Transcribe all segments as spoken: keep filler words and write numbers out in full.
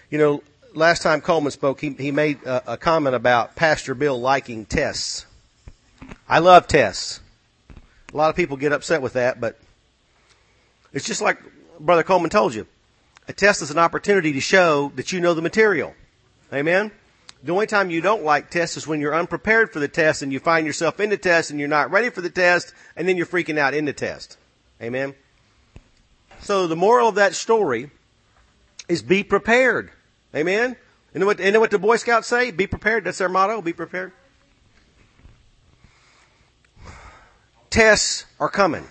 You know, last time Coleman spoke, he, he made a, a comment about Pastor Bill liking tests. I love tests. A lot of people get upset with that, but it's just like Brother Coleman told you. A test is an opportunity to show that you know the material. Amen? The only time you don't like tests is when you're unprepared for the test and you find yourself in the test and you're not ready for the test and then you're freaking out in the test. Amen? So the moral of that story is be prepared. Amen? You know what, you know what the Boy Scouts say? Be prepared. That's their motto. Be prepared. Tests are coming.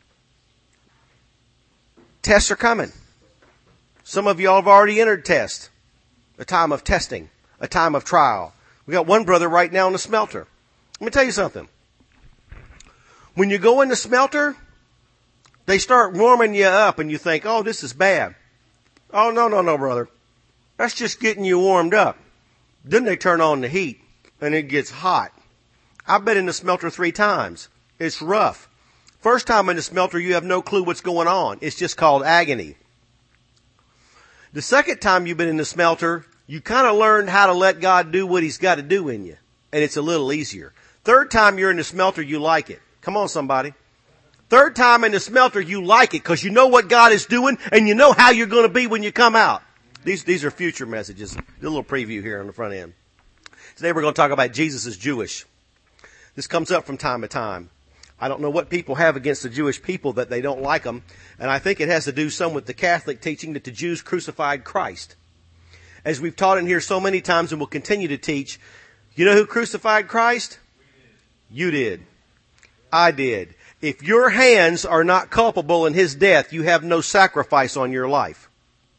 Tests are coming. Some of y'all have already entered test. A time of testing. A time of trial. We got one brother right now in the smelter. Let me tell you something. When you go in the smelter, they start warming you up and you think, oh, this is bad. Oh, no, no, no, brother. That's just getting you warmed up. Then they turn on the heat and it gets hot. I've been in the smelter three times. It's rough. First time in the smelter, you have no clue what's going on. It's just called agony. The second time you've been in the smelter, you kind of learned how to let God do what He's got to do in you. And it's a little easier. Third time you're in the smelter, you like it. Come on, somebody. Third time in the smelter, you like it because you know what God is doing and you know how you're going to be when you come out. These, these are future messages. A little preview here on the front end. Today we're going to talk about Jesus is Jewish. This comes up from time to time. I don't know what people have against the Jewish people that they don't like them. And I think it has to do some with the Catholic teaching that the Jews crucified Christ. As we've taught in here so many times and will continue to teach, you know who crucified Christ? You did. I did. If your hands are not culpable in His death, you have no sacrifice on your life.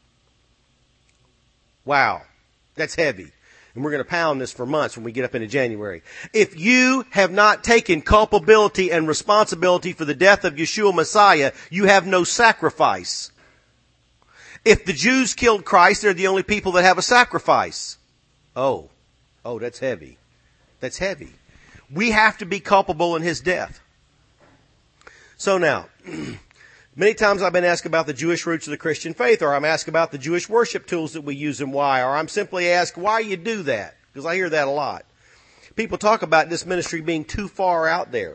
Wow. That's heavy. And we're going to pound this for months when we get up into January. If you have not taken culpability and responsibility for the death of Yeshua Messiah, you have no sacrifice. If the Jews killed Christ, they're the only people that have a sacrifice. Oh, oh, that's heavy. That's heavy. We have to be culpable in His death. So now, many times I've been asked about the Jewish roots of the Christian faith, or I'm asked about the Jewish worship tools that we use and why, or I'm simply asked why you do that, because I hear that a lot. People talk about this ministry being too far out there,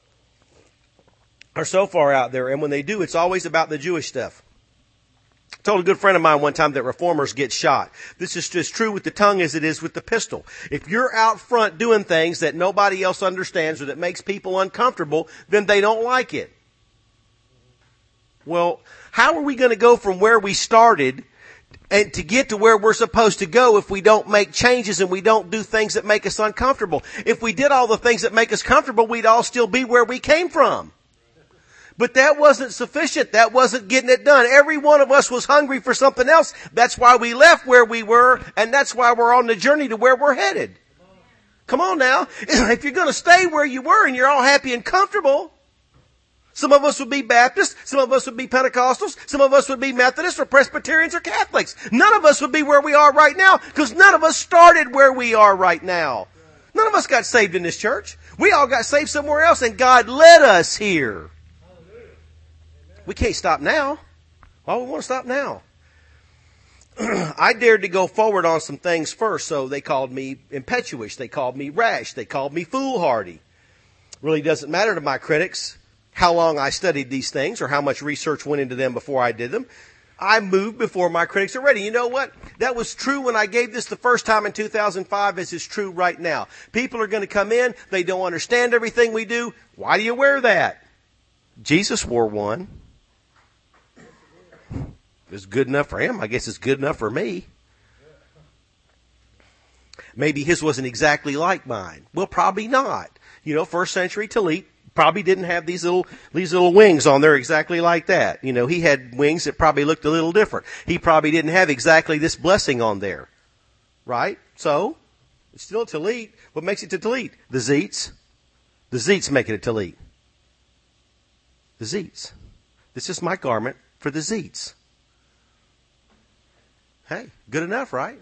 or so far out there, and when they do, it's always about the Jewish stuff. I told a good friend of mine one time that reformers get shot. This is as true with the tongue as it is with the pistol. If you're out front doing things that nobody else understands or that makes people uncomfortable, then they don't like it. Well, how are we going to go from where we started and to get to where we're supposed to go if we don't make changes and we don't do things that make us uncomfortable? If we did all the things that make us comfortable, we'd all still be where we came from. But that wasn't sufficient. That wasn't getting it done. Every one of us was hungry for something else. That's why we left where we were, and that's why we're on the journey to where we're headed. Come on now. If you're going to stay where you were and you're all happy and comfortable, some of us would be Baptists, some of us would be Pentecostals, some of us would be Methodists or Presbyterians or Catholics. None of us would be where we are right now because none of us started where we are right now. None of us got saved in this church. We all got saved somewhere else, and God led us here. We can't stop now. Why would we want to stop now? I dared to go forward on some things first, so they called me impetuous. They called me rash. They called me foolhardy. Really doesn't matter to my critics how long I studied these things or how much research went into them before I did them. I moved before my critics are ready. You know what? That was true when I gave this the first time in two thousand five, as is true right now. People are going to come in. They don't understand everything we do. Why do you wear that? Jesus wore one. It was good enough for him. I guess it's good enough for me. Maybe his wasn't exactly like mine. Well, probably not. You know, first century Tallit probably didn't have these little, these little wings on there exactly like that. You know, he had wings that probably looked a little different. He probably didn't have exactly this blessing on there. Right? So, it's still a Tallit. What makes it a Tallit? The zeets. The zeets make it a Tallit. The zeets. This is my garment for the zeets. Hey, good enough, right?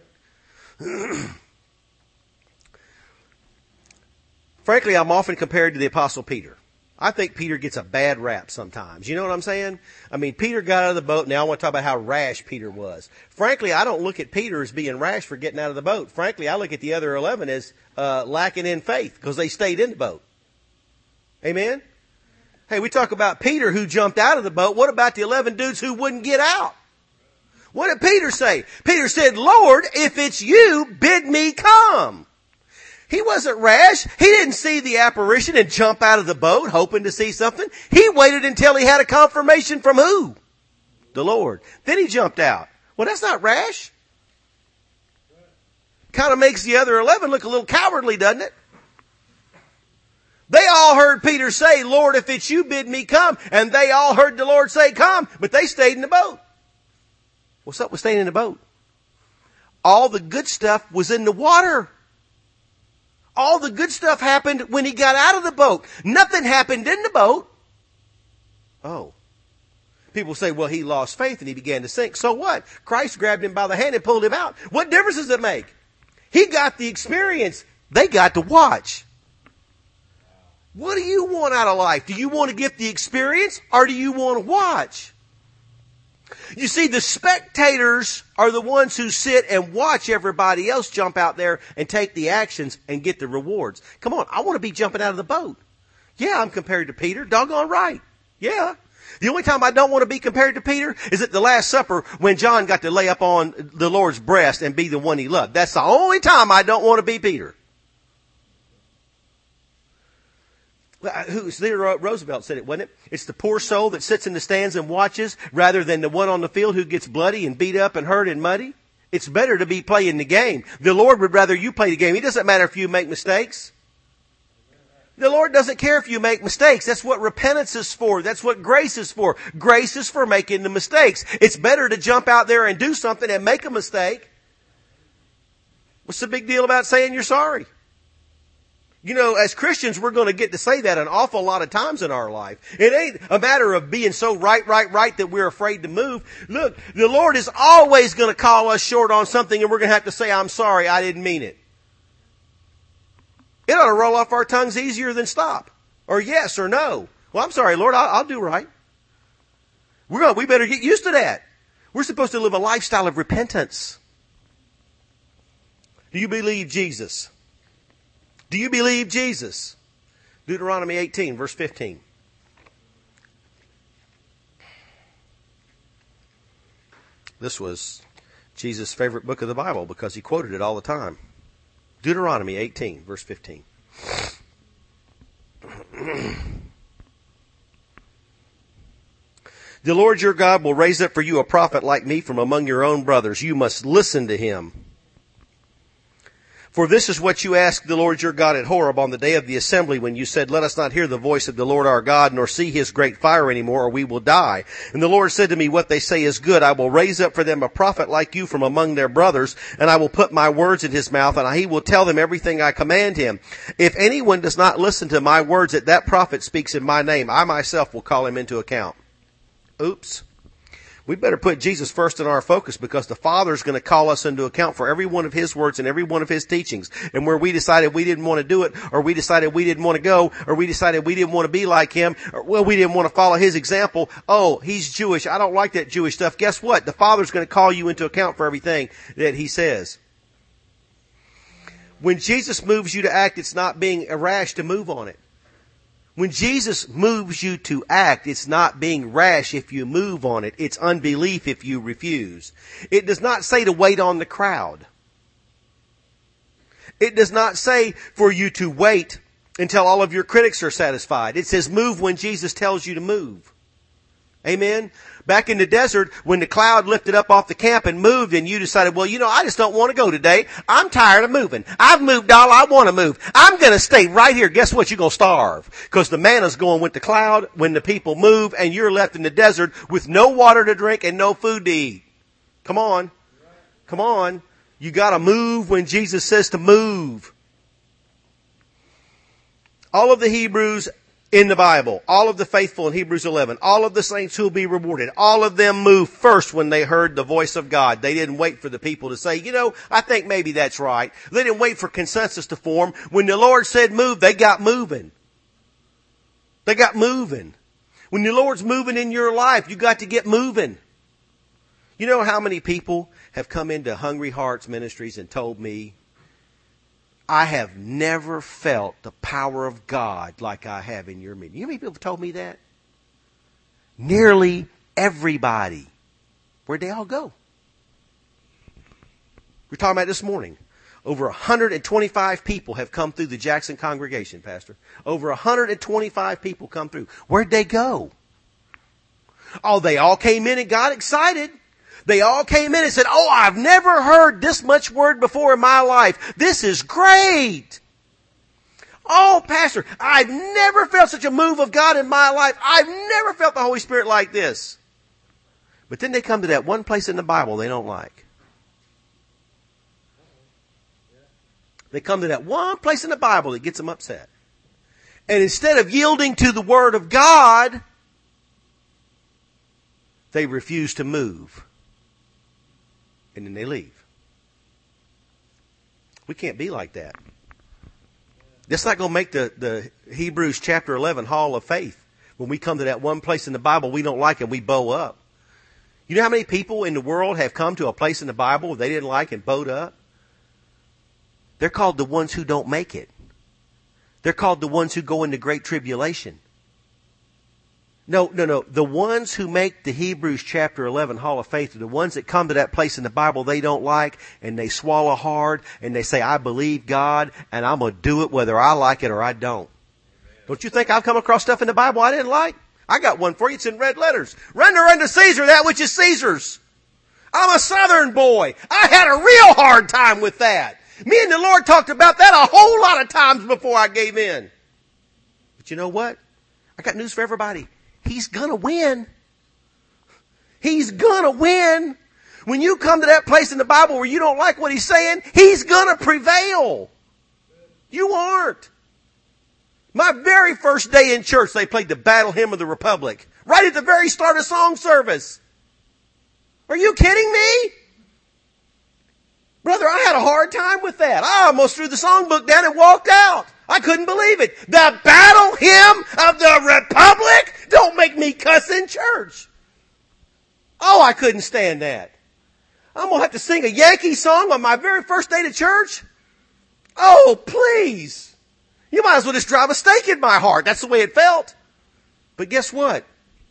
Frankly, I'm often compared to the Apostle Peter. I think Peter gets a bad rap sometimes. You know what I'm saying? I mean, Peter got out of the boat. Now I want to talk about how rash Peter was. Frankly, I don't look at Peter as being rash for getting out of the boat. Frankly, I look at the other eleven as uh, lacking in faith because they stayed in the boat. Amen? Hey, we talk about Peter who jumped out of the boat. What about the eleven dudes who wouldn't get out? What did Peter say? Peter said, Lord, if it's you, bid me come. He wasn't rash. He didn't see the apparition and jump out of the boat hoping to see something. He waited until he had a confirmation from who? The Lord. Then he jumped out. Well, that's not rash. Kind of makes the other eleven look a little cowardly, doesn't it? They all heard Peter say, Lord, if it's you, bid me come. And they all heard the Lord say, come. But they stayed in the boat. What's up with staying in the boat? All the good stuff was in the water. All the good stuff happened when he got out of the boat. Nothing happened in the boat. Oh. People say, well, he lost faith and he began to sink. So what? Christ grabbed him by the hand and pulled him out. What difference does it make? He got the experience. They got to watch. What do you want out of life? Do you want to get the experience or do you want to watch? You see, the spectators are the ones who sit and watch everybody else jump out there and take the actions and get the rewards. Come on, I want to be jumping out of the boat. Yeah, I'm compared to Peter. Doggone right. Yeah. The only time I don't want to be compared to Peter is at the Last Supper when John got to lay up on the Lord's breast and be the one he loved. That's the only time I don't want to be Peter. Who, Theodore Roosevelt said it, wasn't it? It's the poor soul that sits in the stands and watches rather than the one on the field who gets bloody and beat up and hurt and muddy. It's better to be playing the game. The Lord would rather you play the game. It doesn't matter if you make mistakes. The Lord doesn't care if you make mistakes. That's what repentance is for. That's what grace is for. Grace is for making the mistakes. It's better to jump out there and do something and make a mistake. What's the big deal about saying you're sorry? You know, as Christians, we're going to get to say that an awful lot of times in our life. It ain't a matter of being so right, right, right that we're afraid to move. Look, the Lord is always going to call us short on something and we're going to have to say, I'm sorry, I didn't mean it. It ought to roll off our tongues easier than stop. Or yes or no. Well, I'm sorry, Lord, I'll, I'll do right. We're going, we better get used to that. We're supposed to live a lifestyle of repentance. Do you believe Jesus? Do you believe Jesus? Deuteronomy eighteen, verse fifteen. This was Jesus' favorite book of the Bible because he quoted it all the time. Deuteronomy eighteen, verse fifteen. The Lord your God will raise up for you a prophet like me from among your own brothers. You must listen to him. For this is what you asked the Lord your God at Horeb on the day of the assembly when you said, let us not hear the voice of the Lord our God nor see his great fire anymore or we will die. And the Lord said to me, what they say is good. I will raise up for them a prophet like you from among their brothers and I will put my words in his mouth and he will tell them everything I command him. If anyone does not listen to my words that that prophet speaks in my name, I myself will call him into account. Oops. We better put Jesus first in our focus because the Father is going to call us into account for every one of his words and every one of his teachings. And where we decided we didn't want to do it, or we decided we didn't want to go, or we decided we didn't want to be like him, or well, we didn't want to follow his example. Oh, he's Jewish. I don't like that Jewish stuff. Guess what? The Father's going to call you into account for everything that he says. When Jesus moves you to act, it's not being rash to move on it. When Jesus moves you to act, it's not being rash if you move on it. It's unbelief if you refuse. It does not say to wait on the crowd. It does not say for you to wait until all of your critics are satisfied. It says move when Jesus tells you to move. Amen? Back in the desert, when the cloud lifted up off the camp and moved and you decided, well, you know, I just don't want to go today. I'm tired of moving. I've moved all I want to move. I'm going to stay right here. Guess what? You're going to starve because the manna's going with the cloud when the people move and you're left in the desert with no water to drink and no food to eat. Come on. Come on. You got to move when Jesus says to move. All of the Hebrews in the Bible, all of the faithful in Hebrews eleven, all of the saints who will be rewarded, all of them moved first when they heard the voice of God. They didn't wait for the people to say, you know, I think maybe that's right. They didn't wait for consensus to form. When the Lord said move, they got moving. They got moving. When the Lord's moving in your life, you got to get moving. You know how many people have come into Hungry Hearts Ministries and told me, I have never felt the power of God like I have in your meeting. You know how many people have told me that? Nearly everybody. Where'd they all go? We're talking about this morning. Over one hundred twenty-five people have come through the Jackson congregation, Pastor. Over one hundred twenty-five people come through. Where'd they go? Oh, they all came in and got excited. They all came in and said, oh, I've never heard this much word before in my life. This is great. Oh, Pastor, I've never felt such a move of God in my life. I've never felt the Holy Spirit like this. But then they come to that one place in the Bible they don't like. They come to that one place in the Bible that gets them upset. And instead of yielding to the Word of God, they refuse to move. And then they leave. We can't be like that. That's not going to make the, the Hebrews chapter eleven hall of faith. When we come to that one place in the Bible we don't like and we bow up. You know how many people in the world have come to a place in the Bible they didn't like and bowed up? They're called the ones who don't make it. They're called the ones who go into great tribulation. No, no, no. The ones who make the Hebrews chapter eleven hall of faith are the ones that come to that place in the Bible they don't like and they swallow hard and they say, I believe God and I'm going to do it whether I like it or I don't. Amen. Don't you think I've come across stuff in the Bible I didn't like? I got one for you. It's in red letters. Render unto Caesar that which is Caesar's. I'm a Southern boy. I had a real hard time with that. Me and the Lord talked about that a whole lot of times before I gave in. But you know what? I got news for everybody. He's gonna win. He's gonna win. When you come to that place in the Bible where you don't like what he's saying, he's gonna prevail. You aren't. My very first day in church, they played the Battle Hymn of the Republic. Right at the very start of song service. Are you kidding me? Brother, I had a hard time with that. I almost threw the songbook down and walked out. I couldn't believe it. The Battle Hymn of the Republic? Don't make me cuss in church. Oh, I couldn't stand that. I'm going to have to sing a Yankee song on my very first day to church? Oh, please. You might as well just drive a stake in my heart. That's the way it felt. But guess what?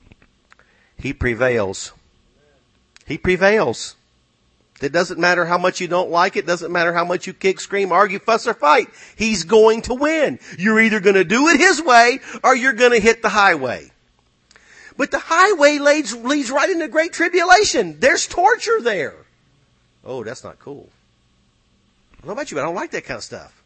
He prevails. He prevails. It doesn't matter how much you don't like it. Doesn't matter how much you kick, scream, argue, fuss, or fight. He's going to win. You're either going to do it his way or you're going to hit the highway. But the highway leads, leads right into great tribulation. There's torture there. Oh, that's not cool. I don't know about you, but I don't like that kind of stuff.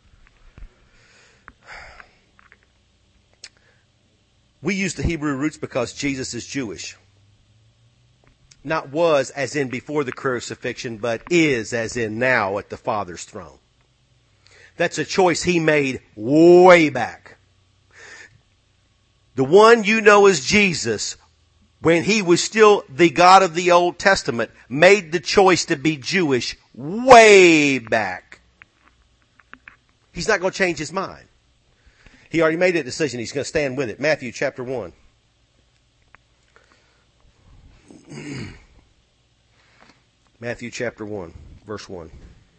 We use the Hebrew roots because Jesus is Jewish. Not was as in before the crucifixion, but is as in now at the Father's throne. That's a choice he made way back. The one you know as Jesus, when he was still the God of the Old Testament, made the choice to be Jewish way back. He's not going to change his mind. He already made that decision. He's going to stand with it. Matthew chapter one. Matthew chapter one, verse one.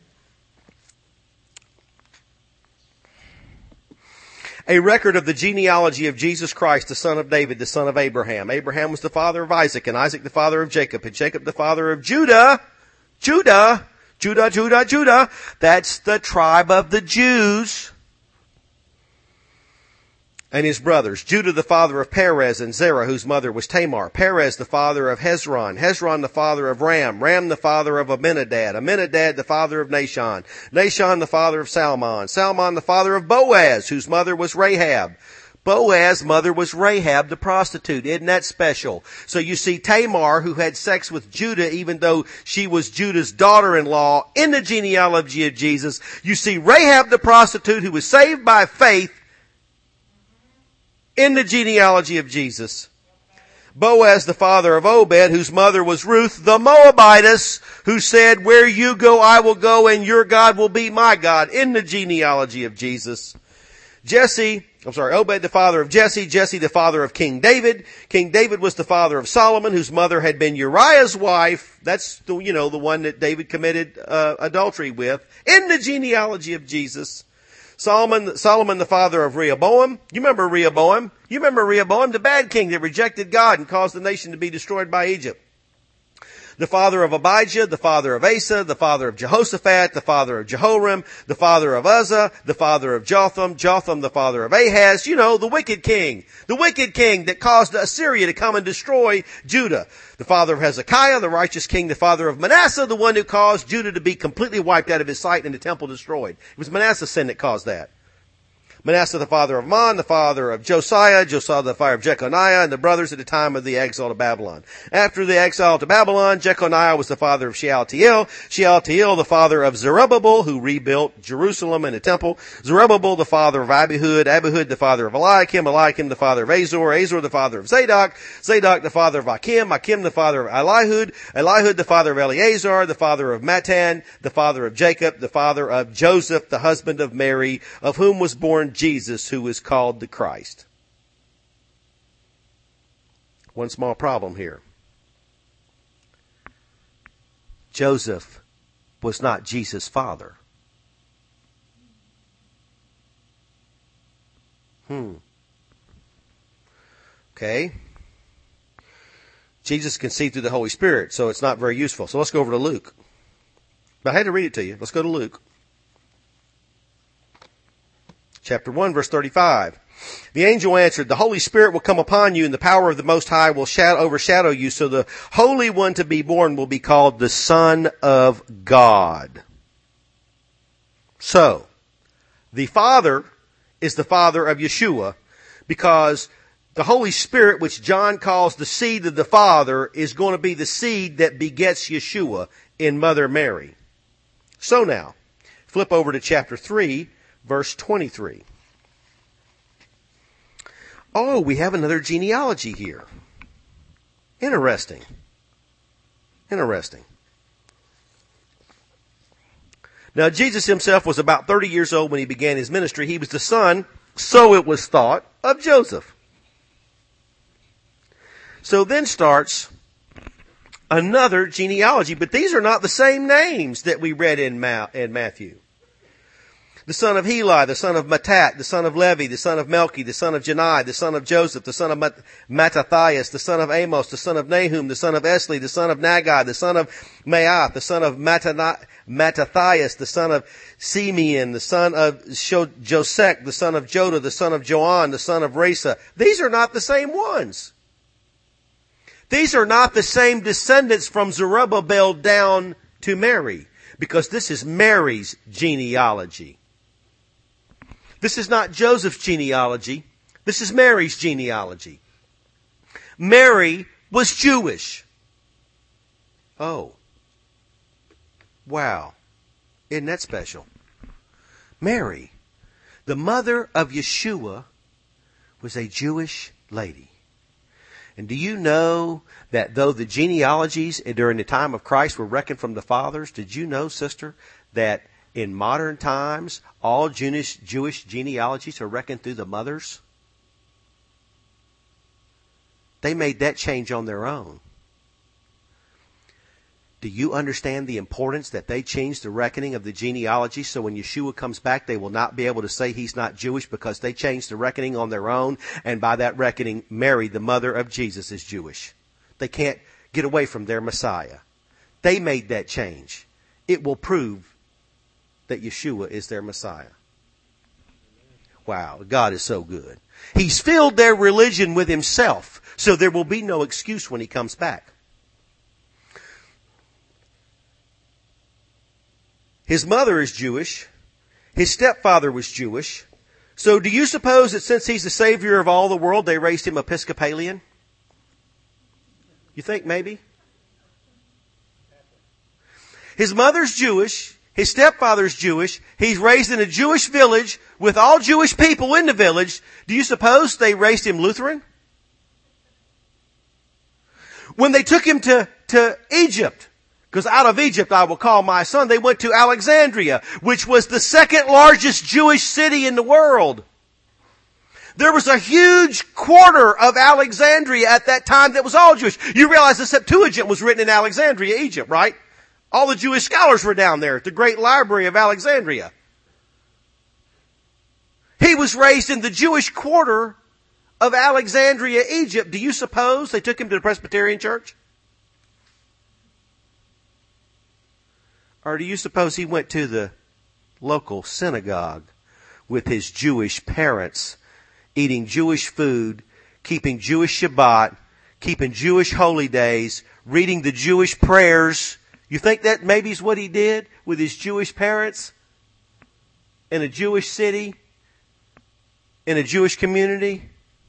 A record of the genealogy of Jesus Christ, the son of David, the son of Abraham. Abraham was the father of Isaac, and Isaac the father of Jacob, and Jacob the father of Judah. Judah, Judah, Judah, Judah. That's the tribe of the Jews. And his brothers. Judah the father of Perez and Zerah, whose mother was Tamar. Perez the father of Hezron. Hezron the father of Ram. Ram the father of Amminadab. Amminadab the father of Nahshon. Nahshon the father of Salmon. Salmon the father of Boaz, whose mother was Rahab. Boaz's mother was Rahab the prostitute. Isn't that special? So you see Tamar, who had sex with Judah, even though she was Judah's daughter-in-law, in the genealogy of Jesus. You see Rahab the prostitute, who was saved by faith, in the genealogy of Jesus. Boaz, the father of Obed, whose mother was Ruth the Moabitess, who said, where you go, I will go, and your God will be my God, in the genealogy of Jesus. Jesse, I'm sorry, Obed the father of Jesse, Jesse the father of King David. King David was the father of Solomon, whose mother had been Uriah's wife. That's the, you know, the one that David committed uh, adultery with in the genealogy of Jesus. Solomon, Solomon the father of Rehoboam. You remember Rehoboam? You remember Rehoboam, the bad king that rejected God and caused the nation to be destroyed by Egypt. The father of Abijah, the father of Asa, the father of Jehoshaphat, the father of Jehoram, the father of Uzzah, the father of Jotham, Jotham the father of Ahaz, you know, the wicked king, the wicked king that caused Assyria to come and destroy Judah. The father of Hezekiah, the righteous king, the father of Manasseh, the one who caused Judah to be completely wiped out of his sight and the temple destroyed. It was Manasseh's sin that caused that. Manasseh the father of Mon, the father of Josiah, Josiah the father of Jeconiah, and the brothers at the time of the exile to Babylon. After the exile to Babylon, Jeconiah was the father of Shealtiel, Shealtiel the father of Zerubbabel, who rebuilt Jerusalem and the temple, Zerubbabel the father of Abihud, Abihud the father of Eliakim, Eliakim the father of Azor, Azor the father of Zadok, Zadok the father of Achim, Achim the father of Elihud, Elihud the father of Eleazar, the father of Matan, the father of Jacob, the father of Joseph, the husband of Mary, of whom was born Jesus, who is called the Christ. One small problem here. Joseph was not Jesus' father. Hmm. Okay. Jesus conceived through the Holy Spirit, so it's not very useful. So let's go over to Luke. But I had to read it to you. Let's go to Luke. Chapter one, verse thirty-five. The angel answered, the Holy Spirit will come upon you, and the power of the Most High will shadow, overshadow you, so the Holy One to be born will be called the Son of God. So, the Father is the Father of Yeshua, because the Holy Spirit, which John calls the seed of the Father, is going to be the seed that begets Yeshua in Mother Mary. So now, flip over to chapter three, verse twenty-three. Oh, we have another genealogy here. Interesting. Interesting. Now, Jesus himself was about thirty years old when he began his ministry. He was the son, so it was thought, of Joseph. So then starts another genealogy, but these are not the same names that we read in, Ma- in Matthew. The son of Heli, the son of Matat, the son of Levi, the son of Melchi, the son of Janai, the son of Joseph, the son of Mat- Mattathias, the son of Amos, the son of Nahum, the son of Esli, the son of Nagai, the son of Maath, the son of Mattana- Mattathias, the son of Simeon, the son of Josek, the son of Joda, the son of Joan, the son of Resa. These are not the same ones. These are not the same descendants from Zerubbabel down to Mary, because this is Mary's genealogy. This is not Joseph's genealogy. This is Mary's genealogy. Mary was Jewish. Oh. Wow. Isn't that special? Mary, the mother of Yeshua, was a Jewish lady. And do you know that though the genealogies during the time of Christ were reckoned from the fathers, did you know, sister, that in modern times, all Jewish, Jewish genealogies are reckoned through the mothers? They made that change on their own. Do you understand the importance that they changed the reckoning of the genealogy so when Yeshua comes back, they will not be able to say he's not Jewish because they changed the reckoning on their own, and by that reckoning, Mary, the mother of Jesus, is Jewish. They can't get away from their Messiah. They made that change. It will prove that Yeshua is their Messiah. Wow, God is so good. He's filled their religion with himself, so there will be no excuse when he comes back. His mother is Jewish. His stepfather was Jewish. So do you suppose that since he's the Savior of all the world, they raised him Episcopalian? You think maybe? His mother's Jewish. His stepfather's Jewish. He's raised in a Jewish village with all Jewish people in the village. Do you suppose they raised him Lutheran? When they took him to, to Egypt, because out of Egypt I will call my son, they went to Alexandria, which was the second largest Jewish city in the world. There was a huge quarter of Alexandria at that time that was all Jewish. You realize the Septuagint was written in Alexandria, Egypt, right? All the Jewish scholars were down there at the great library of Alexandria. He was raised in the Jewish quarter of Alexandria, Egypt. Do you suppose they took him to the Presbyterian church? Or do you suppose he went to the local synagogue with his Jewish parents, eating Jewish food, keeping Jewish Shabbat, keeping Jewish holy days, reading the Jewish prayers? You think that maybe is what he did with his Jewish parents in a Jewish city, in a Jewish community?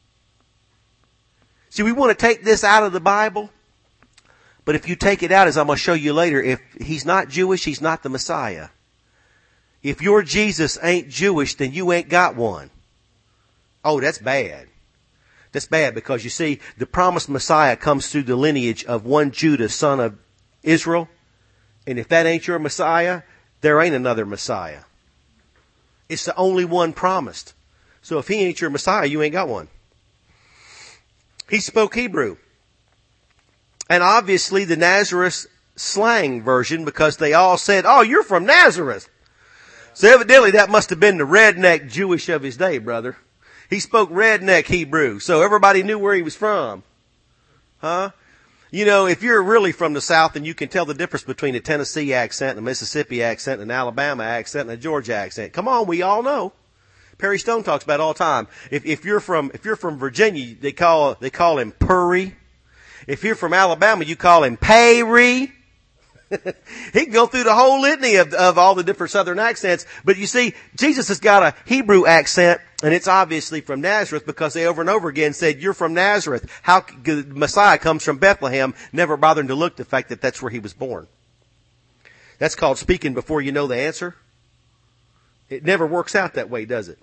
See, we want to take this out of the Bible. But if you take it out, as I'm going to show you later, if he's not Jewish, he's not the Messiah. If your Jesus ain't Jewish, then you ain't got one. Oh, that's bad. That's bad because you see, the promised Messiah comes through the lineage of one Judah, son of Israel. And if that ain't your Messiah, there ain't another Messiah. It's the only one promised. So if he ain't your Messiah, you ain't got one. He spoke Hebrew. And obviously the Nazareth slang version, because they all said, oh, you're from Nazareth. So evidently that must have been the redneck Jewish of his day, brother. He spoke redneck Hebrew, so everybody knew where he was from. Huh? You know, if you're really from the South, then you can tell the difference between a Tennessee accent, a Mississippi accent, an Alabama accent, and a Georgia accent. Come on, we all know. Perry Stone talks about it all the time. If, if you're from, if you're from Virginia, they call, they call him Purry. If you're from Alabama, you call him Payry. He can go through the whole litany of, of all the different southern accents. But you see, Jesus has got a Hebrew accent, and it's obviously from Nazareth because they over and over again said, you're from Nazareth. How the Messiah comes from Bethlehem, never bothering to look the fact that that's where he was born. That's called speaking before you know the answer. It never works out that way, does it?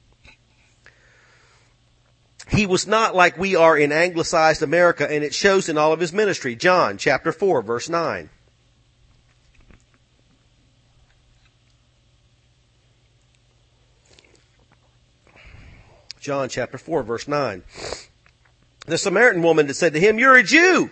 He was not like we are in anglicized America, and it shows in all of his ministry. John chapter four, verse nine. John chapter four, verse nine. The Samaritan woman that said to him, you're a Jew.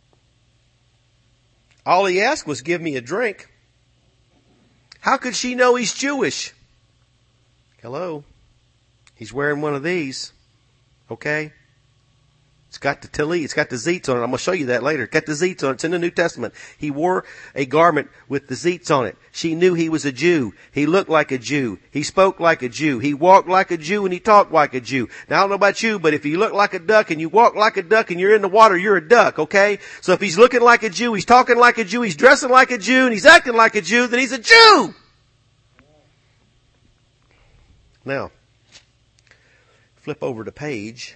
All he asked was, give me a drink. How could she know he's Jewish? Hello. He's wearing one of these. Okay? It's got the tali, it's got the zeets on it. I'm going to show you that later. It's got the zeets on it. It's in the New Testament. He wore a garment with the zeets on it. She knew he was a Jew. He looked like a Jew. He spoke like a Jew. He walked like a Jew and he talked like a Jew. Now I don't know about you, but if you look like a duck and you walk like a duck and you're in the water, you're a duck, okay? So if he's looking like a Jew, he's talking like a Jew, he's dressing like a Jew, and he's acting like a Jew, then he's a Jew! Now, flip over the page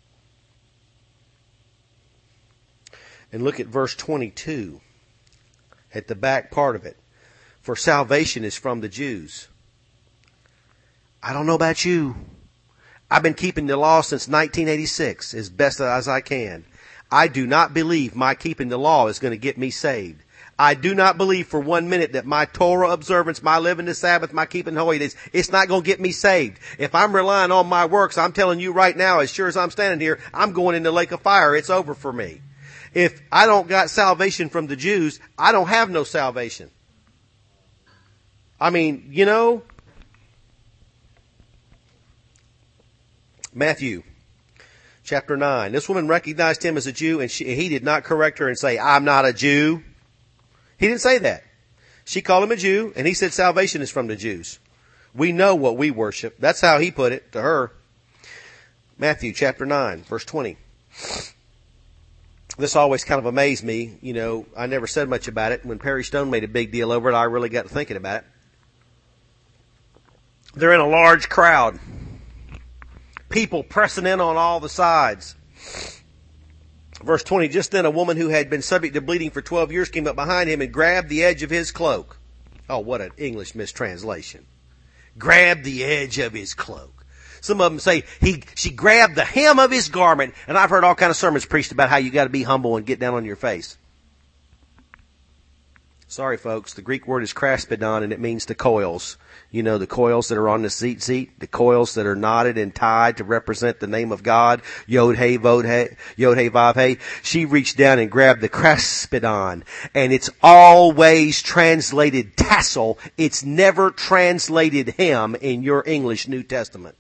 and look at verse twenty-two at the back part of it. For salvation is from the Jews. I don't know about you. I've been keeping the law since nineteen eighty-six as best as I can. I do not believe my keeping the law is going to get me saved. I do not believe for one minute that my Torah observance, my living the Sabbath, my keeping the holy days, it's not going to get me saved. If I'm relying on my works, I'm telling you right now, as sure as I'm standing here, I'm going in the lake of fire. It's over for me. If I don't got salvation from the Jews, I don't have no salvation. I mean, you know, Matthew chapter nine. This woman recognized him as a Jew, and she, he did not correct her and say, I'm not a Jew. He didn't say that. She called him a Jew, and he said salvation is from the Jews. We know what we worship. That's how he put it to her. Matthew chapter nine, verse twenty. This always kind of amazed me. You know, I never said much about it. When Perry Stone made a big deal over it, I really got to thinking about it. They're in a large crowd. People pressing in on all the sides. Verse twenty, just then a woman who had been subject to bleeding for twelve years came up behind him and grabbed the edge of his cloak. Oh, what an English mistranslation. Grabbed the edge of his cloak. Some of them say he, she grabbed the hem of his garment, and I've heard all kind of sermons preached about how you got to be humble and get down on your face. Sorry, folks. The Greek word is kraspedon, and it means the coils. You know, the coils that are on the tzitzit, the coils that are knotted and tied to represent the name of God. Yod hey, vod hey, Yod hey, vav hey. She reached down and grabbed the kraspedon, and it's always translated tassel. It's never translated hem in your English New Testament.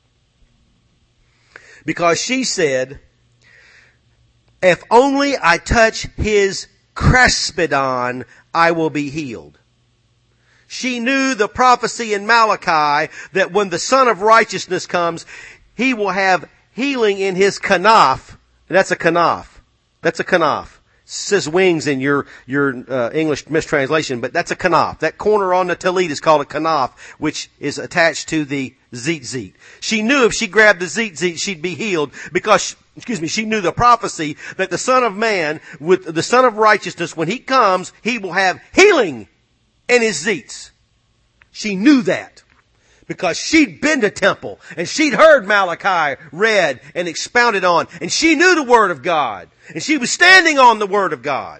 Because she said, if only I touch his kraspedon, I will be healed. She knew the prophecy in Malachi that when the Son of Righteousness comes, he will have healing in his kanaf. That's a kanaf. That's a kanaf. It says wings in your, your uh, English mistranslation, but that's a kanaf. That corner on the talit is called a kanaf, which is attached to the tzitzit. She knew if she grabbed the tzitzit, she'd be healed because, excuse me, she knew the prophecy that the Son of Man, with the Son of Righteousness, when he comes, he will have healing in his zeets. She knew that because she'd been to temple and she'd heard Malachi read and expounded on, and she knew the Word of God, and she was standing on the Word of God.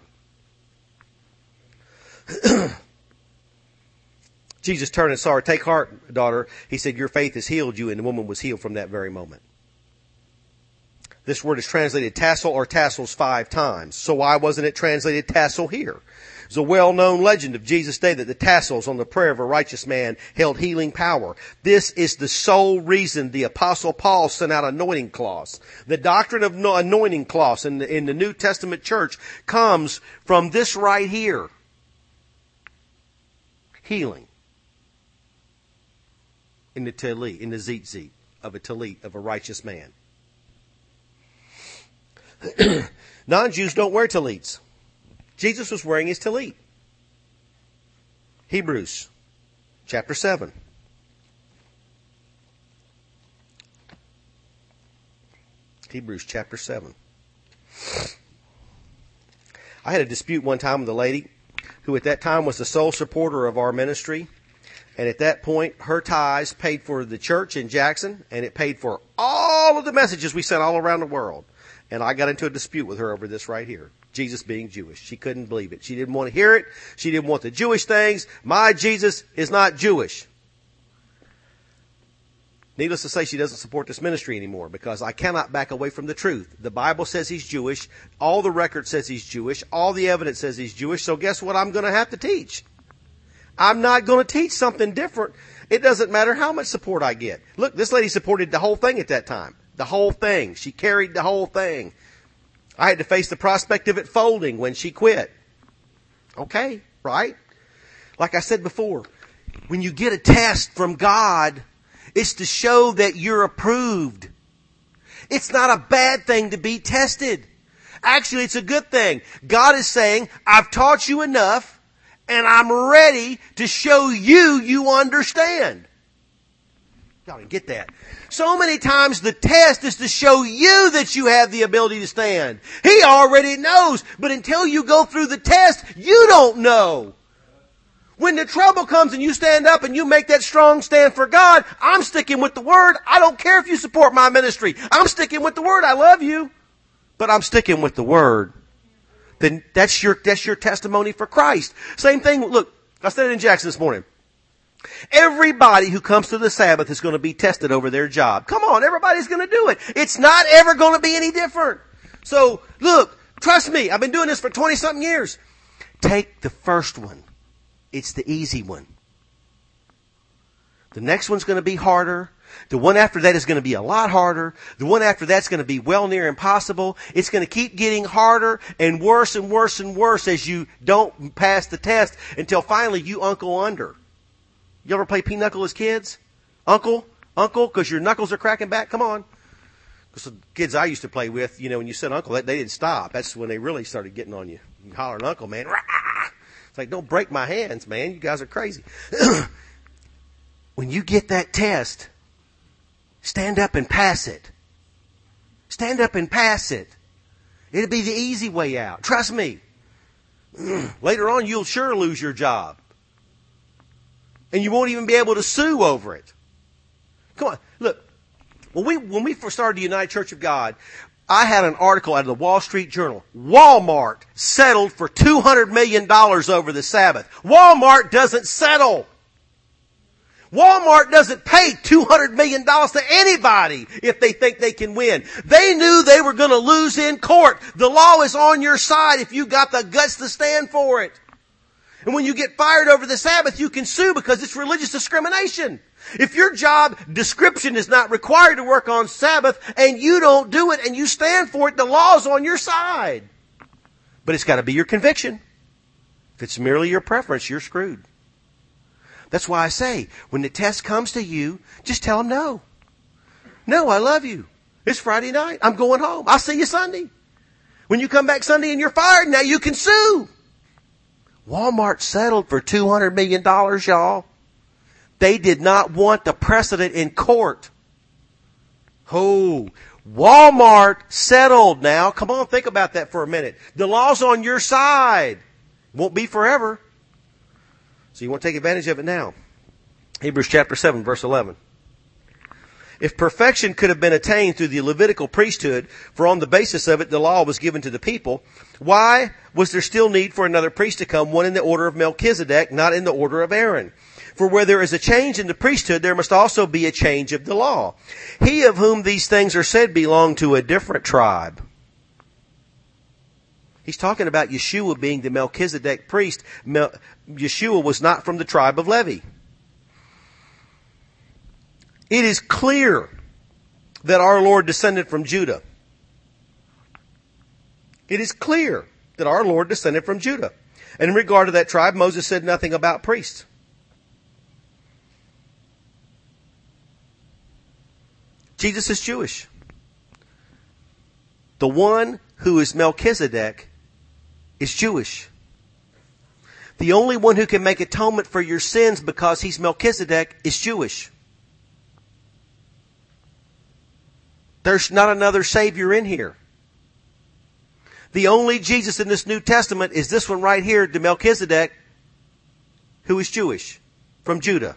Jesus turned and saw her. Take heart, daughter. He said, your faith has healed you, and the woman was healed from that very moment. This word is translated tassel or tassels five times. So why wasn't it translated tassel here? It's a well-known legend of Jesus' day that the tassels on the prayer of a righteous man held healing power. This is the sole reason the Apostle Paul sent out anointing cloths. The doctrine of anointing cloths in the, in the New Testament church comes from this right here. Healing. In the talit, in the tzitzit of a talit of a righteous man. Non-Jews don't wear talits. Jesus was wearing his talit. Hebrews chapter seven. Hebrews chapter seven. I had a dispute one time with a lady who at that time was the sole supporter of our ministry. And at that point, her tithes paid for the church in Jackson, and it paid for all of the messages we sent all around the world. And I got into a dispute with her over this right here. Jesus being Jewish. She couldn't believe it. She didn't want to hear it. She didn't want the Jewish things. My Jesus is not Jewish. Needless to say, she doesn't support this ministry anymore because I cannot back away from the truth. The Bible says he's Jewish. All the record says he's Jewish. All the evidence says he's Jewish. So guess what I'm going to have to teach? I'm not going to teach something different. It doesn't matter how much support I get. Look, this lady supported the whole thing at that time. The whole thing. She carried the whole thing. I had to face the prospect of it folding when she quit. Okay, right? Like I said before, when you get a test from God, it's to show that you're approved. It's not a bad thing to be tested. Actually, it's a good thing. God is saying, I've taught you enough, and I'm ready to show you you understand. Y'all didn't get that. So many times the test is to show you that you have the ability to stand. He already knows, but until you go through the test, you don't know. When the trouble comes and you stand up and you make that strong stand for God, I'm sticking with the Word. I don't care if you support my ministry. I'm sticking with the Word. I love you, but I'm sticking with the Word. Then that's your, that's your testimony for Christ. Same thing. Look, I said it in Jackson this morning. Everybody who comes to the Sabbath is going to be tested over their job. Come on, everybody's going to do it. It's not ever going to be any different. So, look, trust me, I've been doing this for twenty-something years. Take the first one. It's the easy one. The next one's going to be harder. The one after that is going to be a lot harder. The one after that's going to be well near impossible. It's going to keep getting harder and worse and worse and worse as you don't pass the test until finally you uncle under. You ever play pinochle as kids? Uncle? Uncle? Because your knuckles are cracking back? Come on. Because the kids I used to play with, you know, when you said uncle, they didn't stop. That's when they really started getting on you. You hollering uncle, man. It's like, don't break my hands, man. You guys are crazy. When you get that test, stand up and pass it. Stand up and pass it. It'll be the easy way out. Trust me. Later on, you'll sure lose your job. And you won't even be able to sue over it. Come on, look. When we when we first started the United Church of God, I had an article out of the Wall Street Journal. Walmart settled for two hundred million dollars over the Sabbath. Walmart doesn't settle. Walmart doesn't pay two hundred million dollars to anybody if they think they can win. They knew they were going to lose in court. The law is on your side if you got the guts to stand for it. And when you get fired over the Sabbath, you can sue because it's religious discrimination. If your job description is not required to work on Sabbath and you don't do it and you stand for it, the law's on your side. But it's got to be your conviction. If it's merely your preference, you're screwed. That's why I say, when the test comes to you, just tell them no. No, I love you. It's Friday night. I'm going home. I'll see you Sunday. When you come back Sunday and you're fired, now you can sue. Walmart settled for two hundred million dollars, y'all. They did not want the precedent in court. Oh, Walmart settled now. Come on, think about that for a minute. The law's on your side. Won't be forever. So you want to take advantage of it now. Hebrews chapter seven, verse eleven. If perfection could have been attained through the Levitical priesthood, for on the basis of it the law was given to the people, why was there still need for another priest to come, one in the order of Melchizedek, not in the order of Aaron? For where there is a change in the priesthood, there must also be a change of the law. He of whom these things are said belonged to a different tribe. He's talking about Yeshua being the Melchizedek priest. Mel- Yeshua was not from the tribe of Levi. It is clear that our Lord descended from Judah. It is clear that our Lord descended from Judah. And in regard to that tribe, Moses said nothing about priests. Jesus is Jewish. The one who is Melchizedek is Jewish. The only one who can make atonement for your sins because he's Melchizedek is Jewish. There's not another Savior in here. The only Jesus in this New Testament is this one right here, the Melchizedek, who is Jewish, from Judah.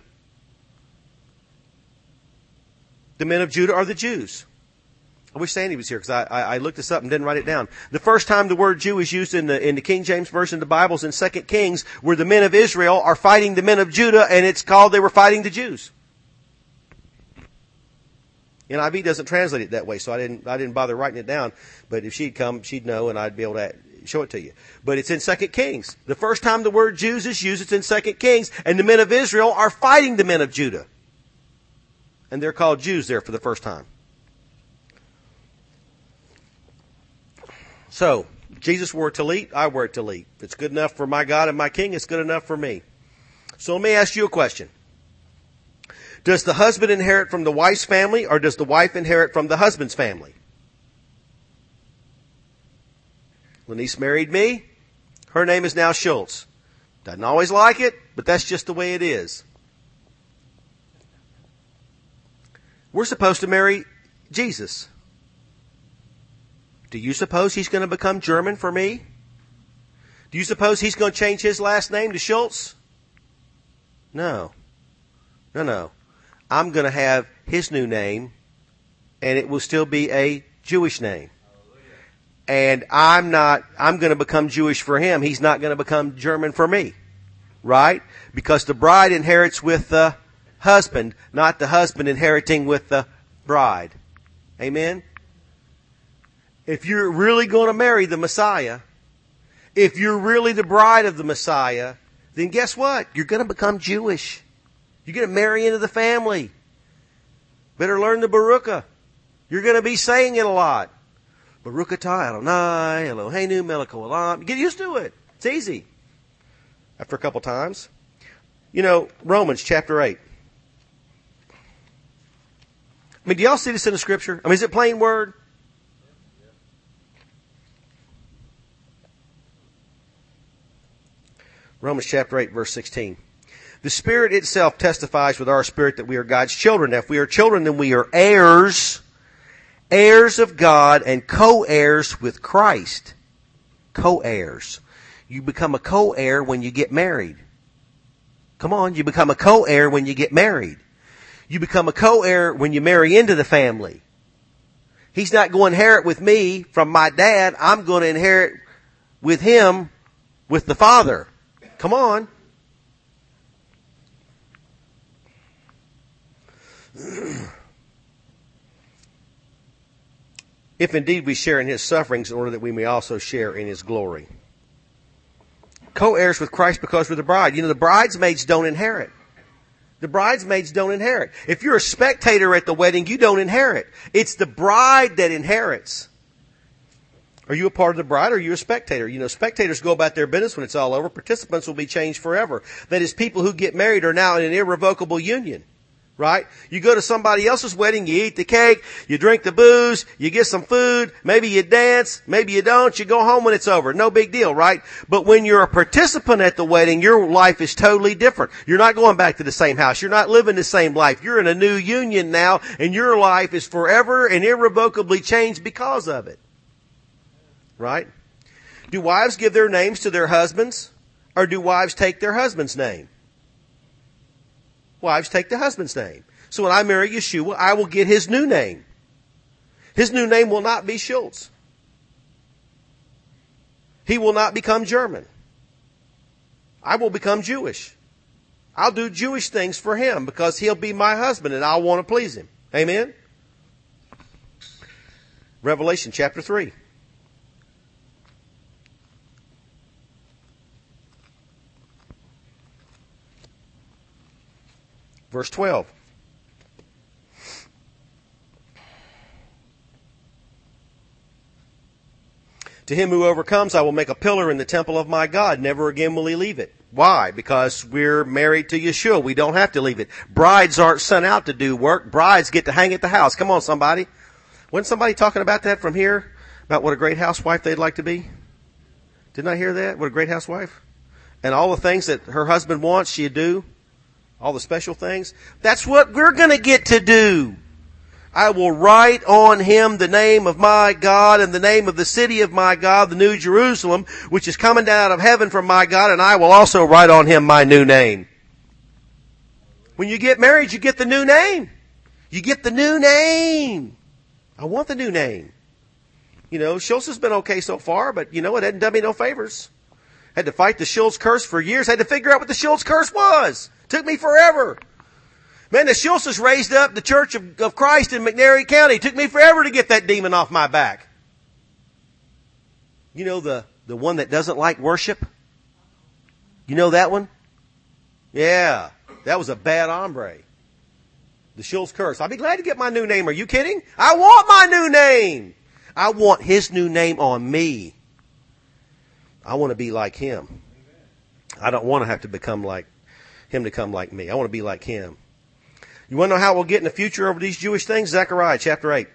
The men of Judah are the Jews. I wish Sandy was here because I, I, I looked this up and didn't write it down. The first time the word Jew is used in the, in the King James Version of the Bible is in Second Kings, where the men of Israel are fighting the men of Judah, and it's called they were fighting the Jews. N I V doesn't translate it that way, so I didn't I didn't bother writing it down. But if she'd come, she'd know, and I'd be able to show it to you. But it's in Second Kings. The first time the word Jews is used, it's in Second Kings, and the men of Israel are fighting the men of Judah. And they're called Jews there for the first time. So, Jesus wore a tallit, I wear a tallit. If it's good enough for my God and my King, it's good enough for me. So let me ask you a question. Does the husband inherit from the wife's family, or does the wife inherit from the husband's family? Lenice married me. Her name is now Schultz. Doesn't always like it, but that's just the way it is. We're supposed to marry Jesus. Do you suppose he's going to become German for me? Do you suppose he's going to change his last name to Schultz? No. No, no. I'm going to have his new name, and it will still be a Jewish name. And I'm not, I'm going to become Jewish for him. He's not going to become German for me. Right? Because the bride inherits with the husband, not the husband inheriting with the bride. Amen? If you're really going to marry the Messiah, if you're really the bride of the Messiah, then guess what? You're going to become Jewish. You're going to marry into the family. Better learn the Baruch. You're going to be saying it a lot. Baruch atah Adonai, Eloheinu melech haolam. Get used to it. It's easy. After a couple times. You know, Romans chapter eight. I mean, do y'all see this in the Scripture? I mean, is it plain word? Romans chapter eight, verse sixteen. The Spirit itself testifies with our spirit that we are God's children. Now, if we are children, then we are heirs, heirs of God, and co-heirs with Christ. Co-heirs. You become a co-heir when you get married. Come on, you become a co-heir when you get married. You become a co-heir when you marry into the family. He's not going to inherit with me from my dad. I'm going to inherit with him, with the Father. Come on. If indeed we share in his sufferings in order that we may also share in his glory. Co-heirs with Christ because we're the bride. You know, the bridesmaids don't inherit. The bridesmaids don't inherit. If you're a spectator at the wedding, you don't inherit. It's the bride that inherits. Are you a part of the bride or are you a spectator? You know, spectators go about their business when it's all over. Participants will be changed forever. That is, people who get married are now in an irrevocable union. Right? You go to somebody else's wedding, you eat the cake, you drink the booze, you get some food, maybe you dance, maybe you don't, you go home when it's over. No big deal, right? But when you're a participant at the wedding, your life is totally different. You're not going back to the same house. You're not living the same life. You're in a new union now, and your life is forever and irrevocably changed because of it. Right? Do wives give their names to their husbands, or do wives take their husband's name? Wives take the husband's name. So when I marry Yeshua, I will get his new name. His new name will not be Schultz. He will not become German. I will become Jewish. I'll do Jewish things for him because he'll be my husband and I'll want to please him. Amen? Revelation chapter three. Verse twelve. To him who overcomes, I will make a pillar in the temple of my God. Never again will he leave it. Why? Because we're married to Yeshua. We don't have to leave it. Brides aren't sent out to do work. Brides get to hang at the house. Come on, somebody. Wasn't somebody talking about that from here? About what a great housewife they'd like to be? Didn't I hear that? What a great housewife? And all the things that her husband wants, she'd do. All the special things. That's what we're going to get to do. I will write on him the name of my God and the name of the city of my God, the New Jerusalem, which is coming down out of heaven from my God, and I will also write on him my new name. When you get married, you get the new name. You get the new name. I want the new name. You know, Schultz has been okay so far, but you know, it hadn't done me no favors. Had to fight the Schultz curse for years. Had to figure out what the Schultz curse was. Took me forever. Man, the Schultzes raised up the Church of, of Christ in McNairy County. It took me forever to get that demon off my back. You know the, the one that doesn't like worship? You know that one? Yeah. That was a bad hombre. The Schultz curse. I'll be glad to get my new name. Are you kidding? I want my new name. I want his new name on me. I want to be like him. I don't want to have to become like him to come like me. I want to be like him. You want to know how we'll get in the future over these Jewish things? Zechariah chapter eight.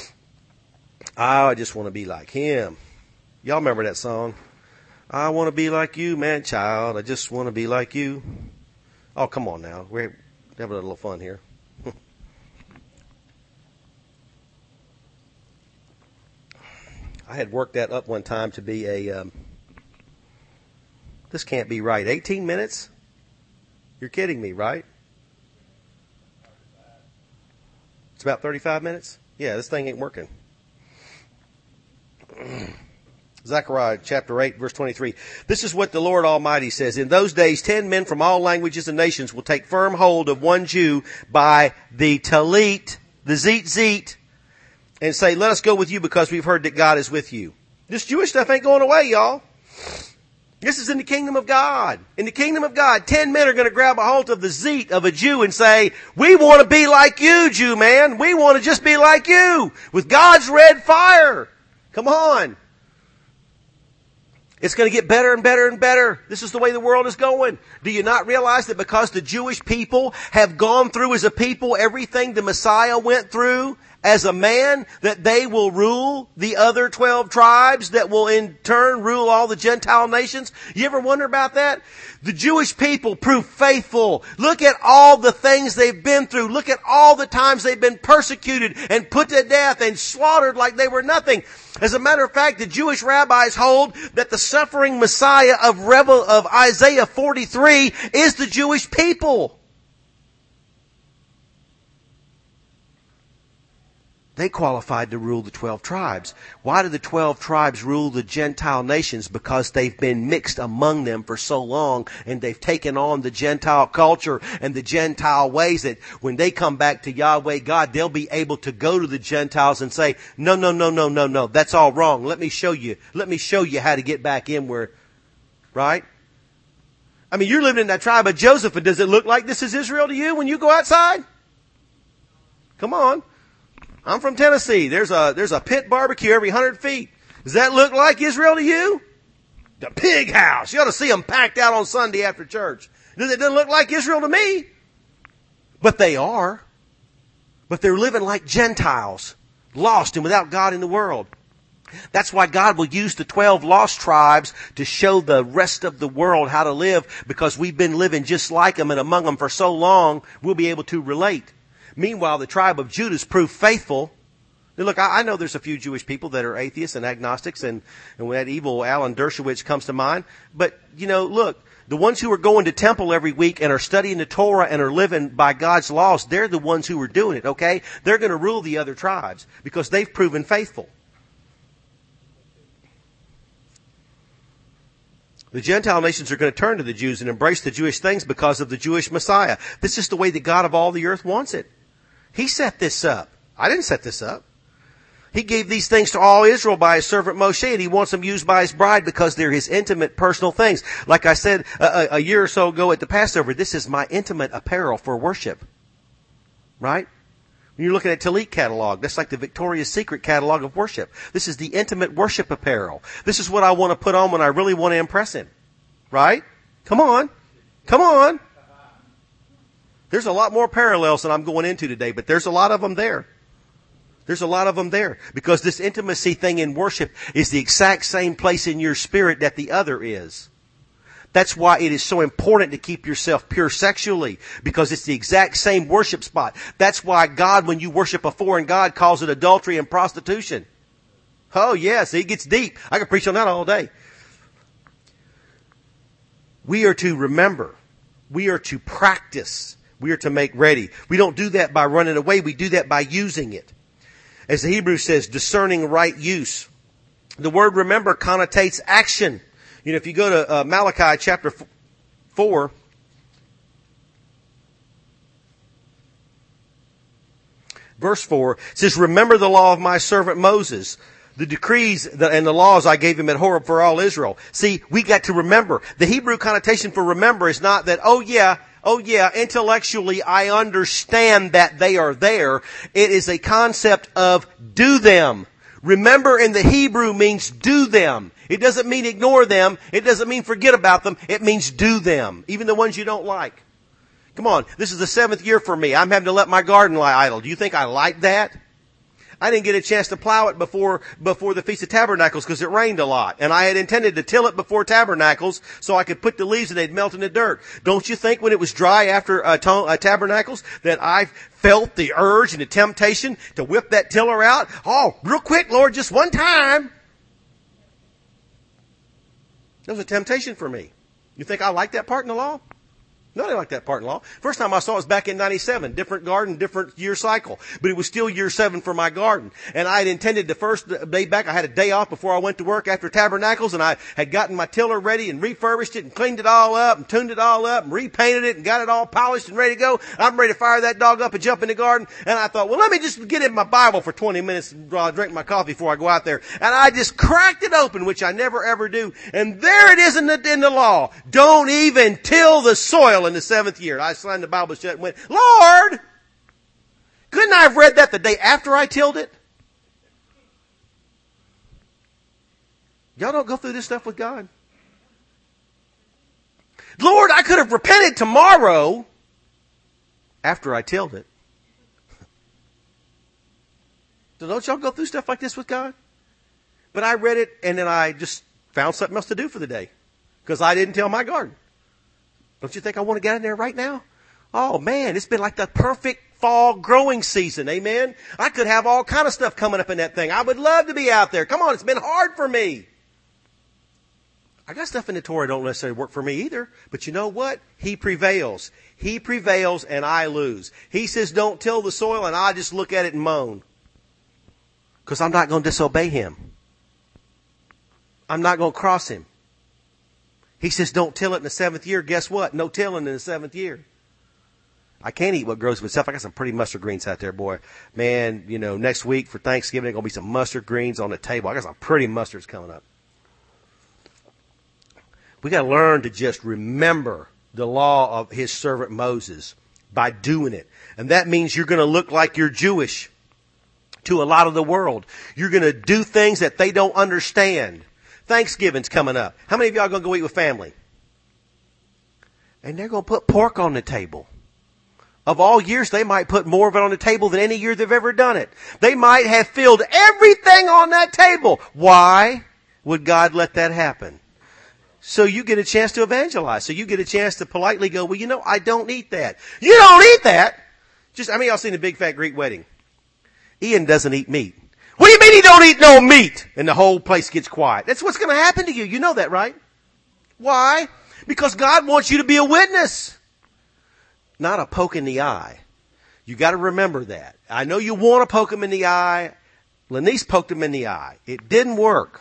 I just want to be like him. Y'all remember that song? I want to be like you, man, child. I just want to be like you. Oh, come on now. We're having a little fun here. I had worked that up one time to be a, um, this can't be right. eighteen minutes? You're kidding me, right? It's about thirty-five minutes? Yeah, this thing ain't working. Zechariah chapter eight, verse twenty-three. This is what the Lord Almighty says. In those days, ten men from all languages and nations will take firm hold of one Jew by the talit, the zit zit, and say, let us go with you because we've heard that God is with you. This Jewish stuff ain't going away, y'all. This is in the kingdom of God. In the kingdom of God, ten men are going to grab a hold of the zit of a Jew and say, we want to be like you, Jew man. We want to just be like you with God's red fire. Come on. It's going to get better and better and better. This is the way the world is going. Do you not realize that because the Jewish people have gone through as a people everything the Messiah went through as a man, that they will rule the other twelve tribes that will in turn rule all the Gentile nations? You ever wonder about that? The Jewish people proved faithful. Look at all the things they've been through. Look at all the times they've been persecuted and put to death and slaughtered like they were nothing. As a matter of fact, the Jewish rabbis hold that the suffering Messiah of Revel, of Isaiah forty-three is the Jewish people. They qualified to rule the twelve tribes. Why do the twelve tribes rule the Gentile nations? Because they've been mixed among them for so long, and they've taken on the Gentile culture and the Gentile ways that when they come back to Yahweh God, they'll be able to go to the Gentiles and say, no, no, no, no, no, no, that's all wrong. Let me show you. Let me show you how to get back in where, right? I mean, you're living in that tribe of Joseph, and does it look like this is Israel to you when you go outside? Come on. I'm from Tennessee. There's a, there's a pit barbecue every hundred feet. Does that look like Israel to you? The pig house. You ought to see them packed out on Sunday after church. It doesn't look like Israel to me. But they are. But they're living like Gentiles, lost and without God in the world. That's why God will use the twelve lost tribes to show the rest of the world how to live, because we've been living just like them and among them for so long, we'll be able to relate. Meanwhile, the tribe of Judah's proved faithful. Now, look, I, I know there's a few Jewish people that are atheists and agnostics, and, and when that evil Alan Dershowitz comes to mind. But, you know, look, the ones who are going to temple every week and are studying the Torah and are living by God's laws, they're the ones who are doing it, okay? They're going to rule the other tribes because they've proven faithful. The Gentile nations are going to turn to the Jews and embrace the Jewish things because of the Jewish Messiah. This is the way that God of all the earth wants it. He set this up. I didn't set this up. He gave these things to all Israel by his servant Moshe, and he wants them used by his bride because they're his intimate personal things. Like I said a, a year or so ago at the Passover, this is my intimate apparel for worship. Right? When you're looking at Talit catalog, that's like the Victoria's Secret catalog of worship. This is the intimate worship apparel. This is what I want to put on when I really want to impress him. Right? Come on. Come on. There's a lot more parallels than I'm going into today, but there's a lot of them there. There's a lot of them there. Because this intimacy thing in worship is the exact same place in your spirit that the other is. That's why it is so important to keep yourself pure sexually, because it's the exact same worship spot. That's why God, when you worship a foreign God, calls it adultery and prostitution. Oh yes, it gets deep. I could preach on that all day. We are to remember. We are to practice. We are to make ready. We don't do that by running away. We do that by using it. As the Hebrew says, discerning right use. The word remember connotates action. You know, if you go to uh, Malachi chapter four, verse four, it says, remember the law of my servant Moses, the decrees and the laws I gave him at Horeb for all Israel. See, we got to remember. The Hebrew connotation for remember is not that, oh yeah, oh yeah, intellectually I understand that they are there. It is a concept of do them. Remember in the Hebrew means do them. It doesn't mean ignore them. It doesn't mean forget about them. It means do them. Even the ones you don't like. Come on, this is the seventh year for me. I'm having to let my garden lie idle. Do you think I like that? I didn't get a chance to plow it before before the Feast of Tabernacles because it rained a lot. And I had intended to till it before Tabernacles so I could put the leaves and they'd melt in the dirt. Don't you think when it was dry after uh, to- uh, Tabernacles that I felt the urge and the temptation to whip that tiller out? Oh, real quick, Lord, just one time. That was a temptation for me. You think I like that part in the law? No, I didn't like that part in law. First time I saw it was back in ninety-seven. Different garden, different year cycle. But it was still year seven for my garden. And I had intended the first day back, I had a day off before I went to work after Tabernacles, and I had gotten my tiller ready and refurbished it and cleaned it all up and tuned it all up and repainted it and got it all polished and ready to go. I'm ready to fire that dog up and jump in the garden. And I thought, well, let me just get in my Bible for twenty minutes while I drink my coffee before I go out there. And I just cracked it open, which I never ever do. And there it is in the, in the law. Don't even till the soil in the seventh year. I slammed the Bible shut and went, Lord, couldn't I have read that the day after I tilled it? Y'all don't go through this stuff with God. Lord, I could have repented tomorrow after I tilled it. So don't y'all go through stuff like this with God? But I read it and then I just found something else to do for the day because I didn't till my garden. Don't you think I want to get in there right now? Oh man, it's been like the perfect fall growing season. Amen. I could have all kind of stuff coming up in that thing. I would love to be out there. Come on, it's been hard for me. I got stuff in the Torah that don't necessarily work for me either. But you know what? He prevails. He prevails and I lose. He says don't till the soil and I just look at it and moan. because I'm not going to disobey him. I'm not going to cross him. He says, don't till it in the seventh year. Guess what? No tilling in the seventh year. I can't eat what grows of itself. I got some pretty mustard greens out there, boy. Man, you know, next week for Thanksgiving, there's going to be some mustard greens on the table. I got some pretty mustards coming up. We got to learn to just remember the law of his servant Moses by doing it. And that means you're going to look like you're Jewish to a lot of the world. You're going to do things that they don't understand. Thanksgiving's coming up. How many of y'all going to go eat with family? And they're going to put pork on the table. Of all years, they might put more of it on the table than any year they've ever done it. They might have filled everything on that table. Why would God let that happen? So you get a chance to evangelize. So you get a chance to politely go, well, you know, I don't eat that. You don't eat that? Just, I mean, y'all seen a big fat Greek wedding. Ian doesn't eat meat. What do you mean he don't eat no meat? And the whole place gets quiet. That's what's going to happen to you. You know that, right? Why? Because God wants you to be a witness. Not a poke in the eye. You got to remember that. I know you want to poke him in the eye. Lanice poked him in the eye. It didn't work.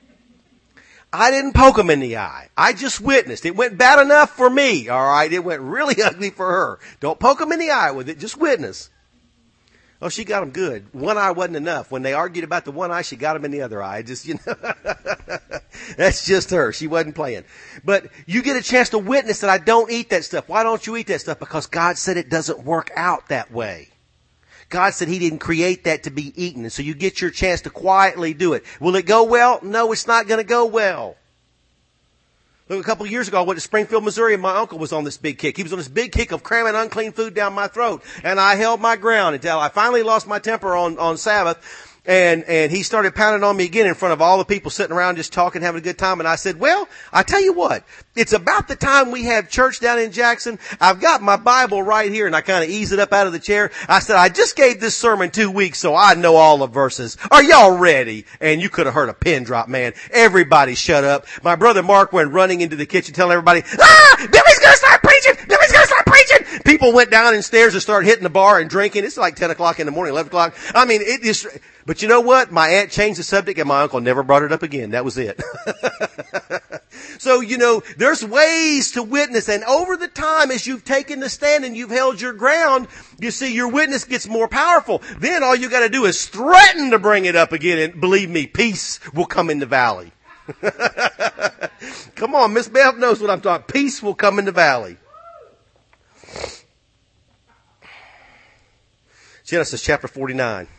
I didn't poke him in the eye. I just witnessed. It went bad enough for me, all right? It went really ugly for her. Don't poke him in the eye with it. Just witness. Oh, she got him good. One eye wasn't enough. When they argued about the one eye, she got him in the other eye. Just, you know, that's just her. She wasn't playing. But you get a chance to witness that I don't eat that stuff. Why don't you eat that stuff? Because God said it doesn't work out that way. God said he didn't create that to be eaten. And so you get your chance to quietly do it. Will it go well? No, it's not going to go well. Look, a couple of years ago, I went to Springfield, Missouri, and my uncle was on this big kick. He was on this big kick of cramming unclean food down my throat. And I held my ground until I finally lost my temper on, on Sabbath. And, and he started pounding on me again in front of all the people sitting around just talking, having a good time. And I said, well, I tell you what, it's about the time we have church down in Jackson. I've got my Bible right here, and I kind of eased it up out of the chair. I said, I just gave this sermon two weeks, so I know all the verses. Are y'all ready? And you could have heard a pin drop, man. Everybody shut up. My brother Mark went running into the kitchen telling everybody, ah, Billy's gonna start preaching! Billy's gonna start preaching! People went down in stairs and started hitting the bar and drinking. It's like ten o'clock in the morning, eleven o'clock. I mean, it just... But you know what? My aunt changed the subject and my uncle never brought it up again. That was it. So, you know, there's ways to witness. And over the time, as you've taken the stand and you've held your ground, you see your witness gets more powerful. Then all you got to do is threaten to bring it up again. And believe me, peace will come in the valley. Come on, Miss Beth knows what I'm talking. Peace will come in the valley. Genesis chapter forty-nine.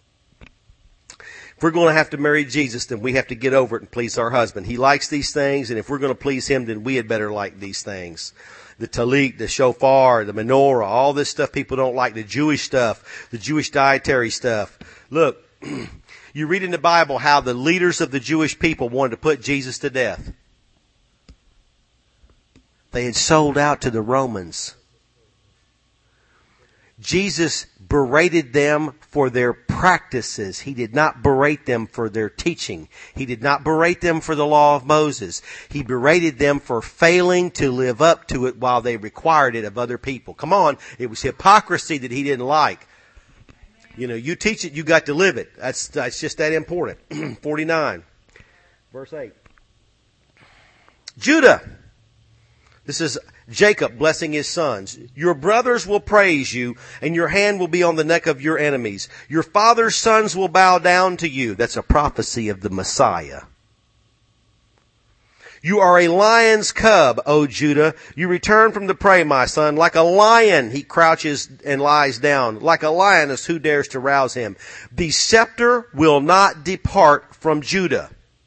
If we're going to have to marry Jesus, then we have to get over it and please our husband. He likes these things, and if we're going to please him, then we had better like these things. The talit, the shofar, the menorah, all this stuff people don't like, the Jewish stuff, the Jewish dietary stuff. Look, you read in the Bible how the leaders of the Jewish people wanted to put Jesus to death. They had sold out to the Romans. Jesus berated them for their practices. He did not berate them for their teaching. He did not berate them for the law of Moses. He berated them for failing to live up to it while they required it of other people. Come on. It was hypocrisy that he didn't like. You know, you teach it, you got to live it. That's, that's just that important. forty-nine. Verse eight. Judah. This is Jacob blessing his sons. Your brothers will praise you, and your hand will be on the neck of your enemies. Your father's sons will bow down to you. That's a prophecy of the Messiah. You are a lion's cub, O Judah. You return from the prey, my son. Like a lion, he crouches and lies down. Like a lioness, who dares to rouse him? The scepter will not depart from Judah.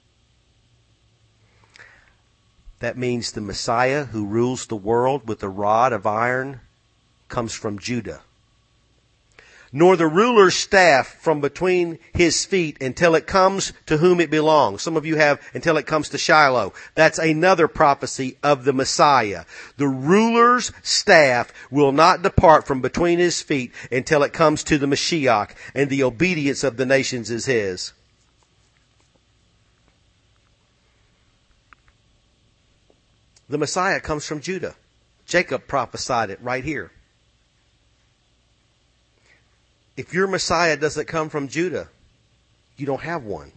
That means the Messiah who rules the world with a rod of iron comes from Judah. Nor the ruler's staff from between his feet until it comes to whom it belongs. Some of you have until it comes to Shiloh. That's another prophecy of the Messiah. The ruler's staff will not depart from between his feet until it comes to the Mashiach, and the obedience of the nations is his. The Messiah comes from Judah. Jacob prophesied it right here. If your Messiah doesn't come from Judah, You don't have one.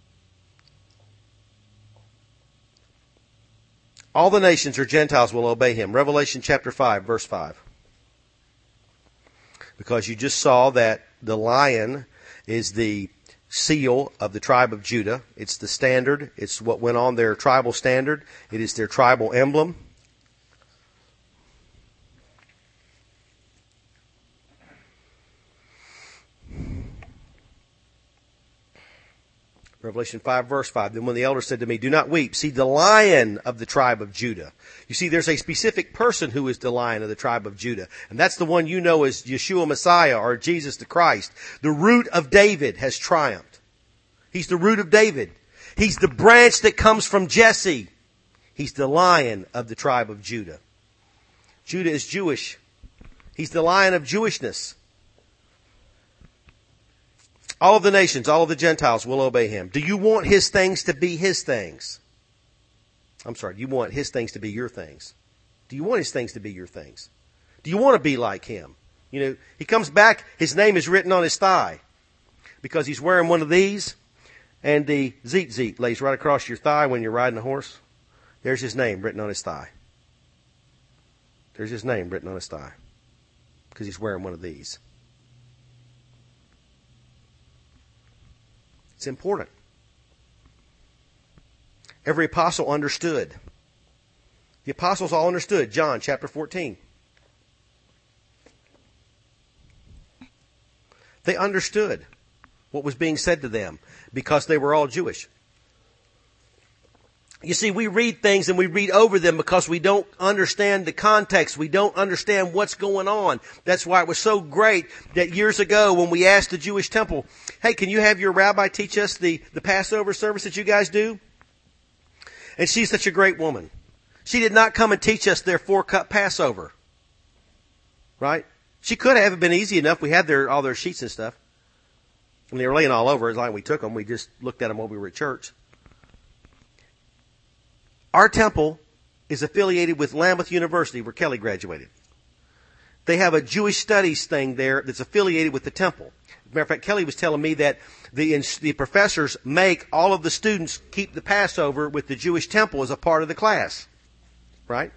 All the nations or Gentiles will obey him. Revelation chapter five, verse five. Because you just saw that the lion is the seal of the tribe of Judah. It's the standard. It's what went on their tribal standard. It is their tribal emblem. Revelation five, verse five. Then when the elder said to me, do not weep. See, the lion of the tribe of Judah. You see, there's a specific person who is the lion of the tribe of Judah. And that's the one you know as Yeshua Messiah or Jesus the Christ. The root of David has triumphed. He's the root of David. He's the branch that comes from Jesse. He's the lion of the tribe of Judah. Judah is Jewish. He's the lion of Jewishness. All of the nations, all of the Gentiles will obey him. Do you want his things to be his things? I'm sorry, do you want his things to be your things? Do you want his things to be your things? Do you want to be like him? You know, he comes back, his name is written on his thigh because he's wearing one of these, and the Zeet Zeet lays right across your thigh when you're riding a horse. There's his name written on his thigh. There's his name written on his thigh because he's wearing one of these. It's important. Every apostle understood. The apostles all understood. John chapter fourteen. They understood what was being said to them because they were all Jewish. You see, we read things and we read over them because we don't understand the context. We don't understand what's going on. That's why it was so great that years ago when we asked the Jewish temple, hey, can you have your rabbi teach us the, the Passover service that you guys do? And she's such a great woman. She did not come and teach us their four-cup Passover. Right? She could have. It been easy enough. We had their all their sheets and stuff. When they were laying all over, it's like we took them. We just looked at them while we were at church. Our temple is affiliated with Lambuth University, where Kelly graduated. They have a Jewish studies thing there that's affiliated with the temple. As a matter of fact, Kelly was telling me that the, the professors make all of the students keep the Passover with the Jewish temple as a part of the class. Right?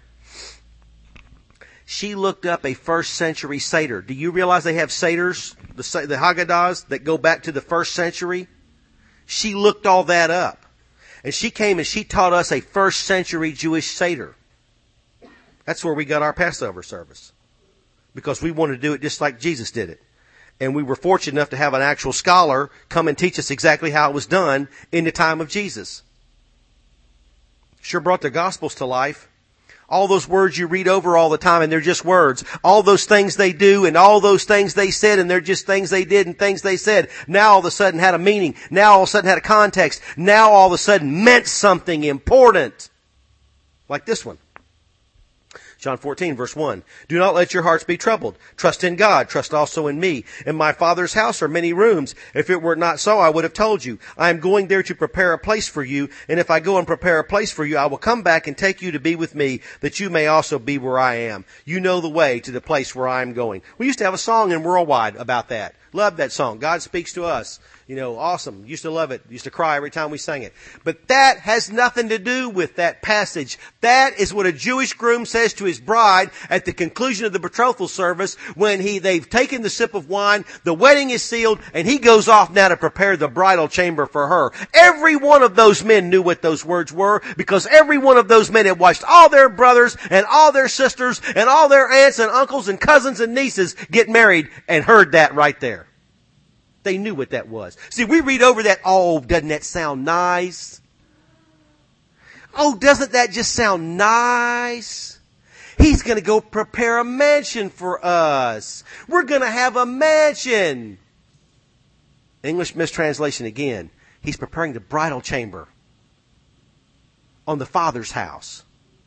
She looked up a first century Seder. Do you realize they have Seders, the, the Haggadahs, that go back to the first century? She looked all that up. And she came and she taught us a first century Jewish Seder. That's where we got our Passover service. Because we wanted to do it just like Jesus did it. And we were fortunate enough to have an actual scholar come and teach us exactly how it was done in the time of Jesus. Sure brought the Gospels to life. All those words you read over all the time and they're just words. All those things they do and all those things they said and they're just things they did and things they said. Now all of a sudden had a meaning. Now all of a sudden had a context. Now all of a sudden meant something important. Like this one. John fourteen, verse one. Do not let your hearts be troubled. Trust in God. Trust also in me. In my Father's house are many rooms. If it were not so, I would have told you. I am going there to prepare a place for you. And if I go and prepare a place for you, I will come back and take you to be with me, that you may also be where I am. You know the way to the place where I am going. We used to have a song in Worldwide about that. Loved that song. God speaks to us. You know, awesome. Used to love it. Used to cry every time we sang it. But that has nothing to do with that passage. That is what a Jewish groom says to his bride at the conclusion of the betrothal service when he, they've taken the sip of wine, the wedding is sealed, and he goes off now to prepare the bridal chamber for her. Every one of those men knew what those words were because every one of those men had watched all their brothers and all their sisters and all their aunts and uncles and cousins and nieces get married and heard that right there. They knew what that was. See, we read over that, oh, doesn't that sound nice? Oh, doesn't that just sound nice? He's going to go prepare a mansion for us. We're going to have a mansion. English mistranslation again. He's preparing the bridal chamber on the Father's house.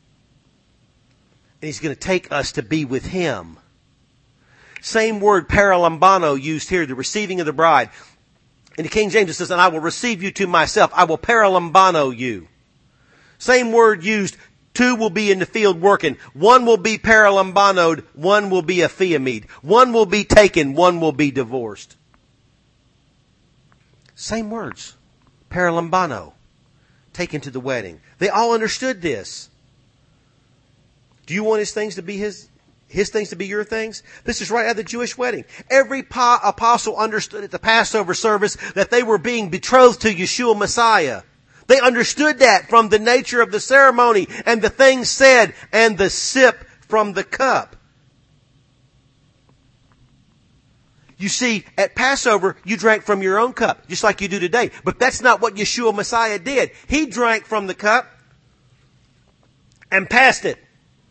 And he's going to take us to be with him. Same word, paralambano, used here, the receiving of the bride. In the King James it says, and I will receive you to myself. I will paralambano you. Same word used, two will be in the field working. One will be paralambanoed, one will be a phiamid. One will be taken, one will be divorced. Same words. Paralambano. Taken to the wedding. They all understood this. Do you want his things to be his, his things to be your things? This is right out of the Jewish wedding. Every po- apostle understood at the Passover service that they were being betrothed to Yeshua Messiah. They understood that from the nature of the ceremony and the things said and the sip from the cup. You see, at Passover, you drank from your own cup, just like you do today. But that's not what Yeshua Messiah did. He drank from the cup and passed it.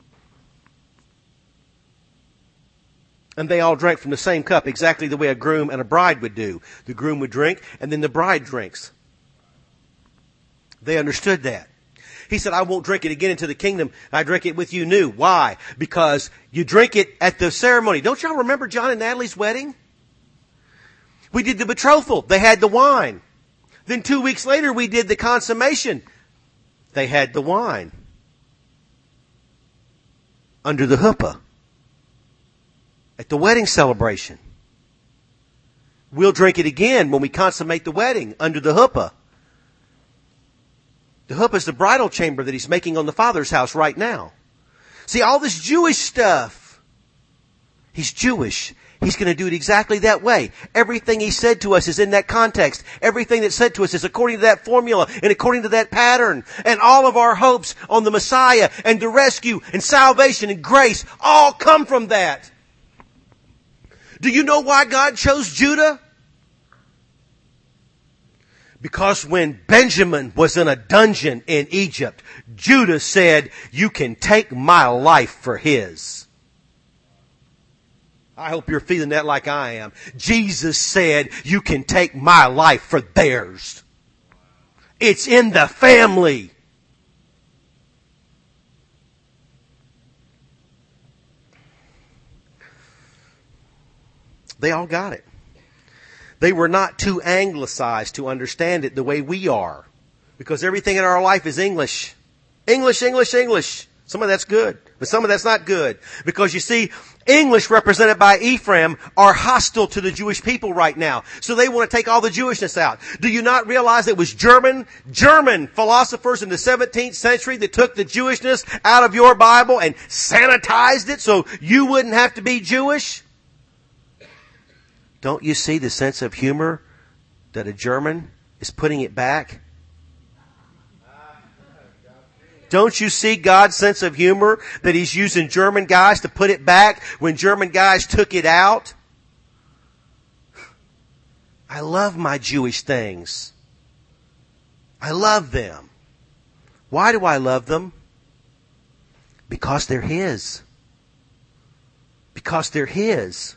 And they all drank from the same cup, exactly the way a groom and a bride would do. The groom would drink, and then the bride drinks. They understood that. He said, I won't drink it again into the kingdom. I drink it with you new. Why? Because you drink it at the ceremony. Don't y'all remember John and Natalie's wedding? We did the betrothal. They had the wine. Then two weeks later, we did the consummation. They had the wine. Under the huppah. At the wedding celebration. We'll drink it again when we consummate the wedding under the huppah. The huppah is the bridal chamber that he's making on the Father's house right now. See, all this Jewish stuff. He's Jewish. He's going to do it exactly that way. Everything he said to us is in that context. Everything that's said to us is according to that formula and according to that pattern. And all of our hopes on the Messiah and the rescue and salvation and grace all come from that. Do you know why God chose Judah? Because when Benjamin was in a dungeon in Egypt, Judah said, you can take my life for his. I hope you're feeling that like I am. Jesus said, you can take my life for theirs. It's in the family. They all got it. They were not too anglicized to understand it the way we are. Because everything in our life is English. English, English, English. Some of that's good, but some of that's not good. Because you see, English represented by Ephraim are hostile to the Jewish people right now. So they want to take all the Jewishness out. Do you not realize it was German, German philosophers in the seventeenth century that took the Jewishness out of your Bible and sanitized it so you wouldn't have to be Jewish? Don't you see the sense of humor that a German is putting it back? Don't you see God's sense of humor that he's using German guys to put it back when German guys took it out? I love my Jewish things. I love them. Why do I love them? Because they're his. Because they're his.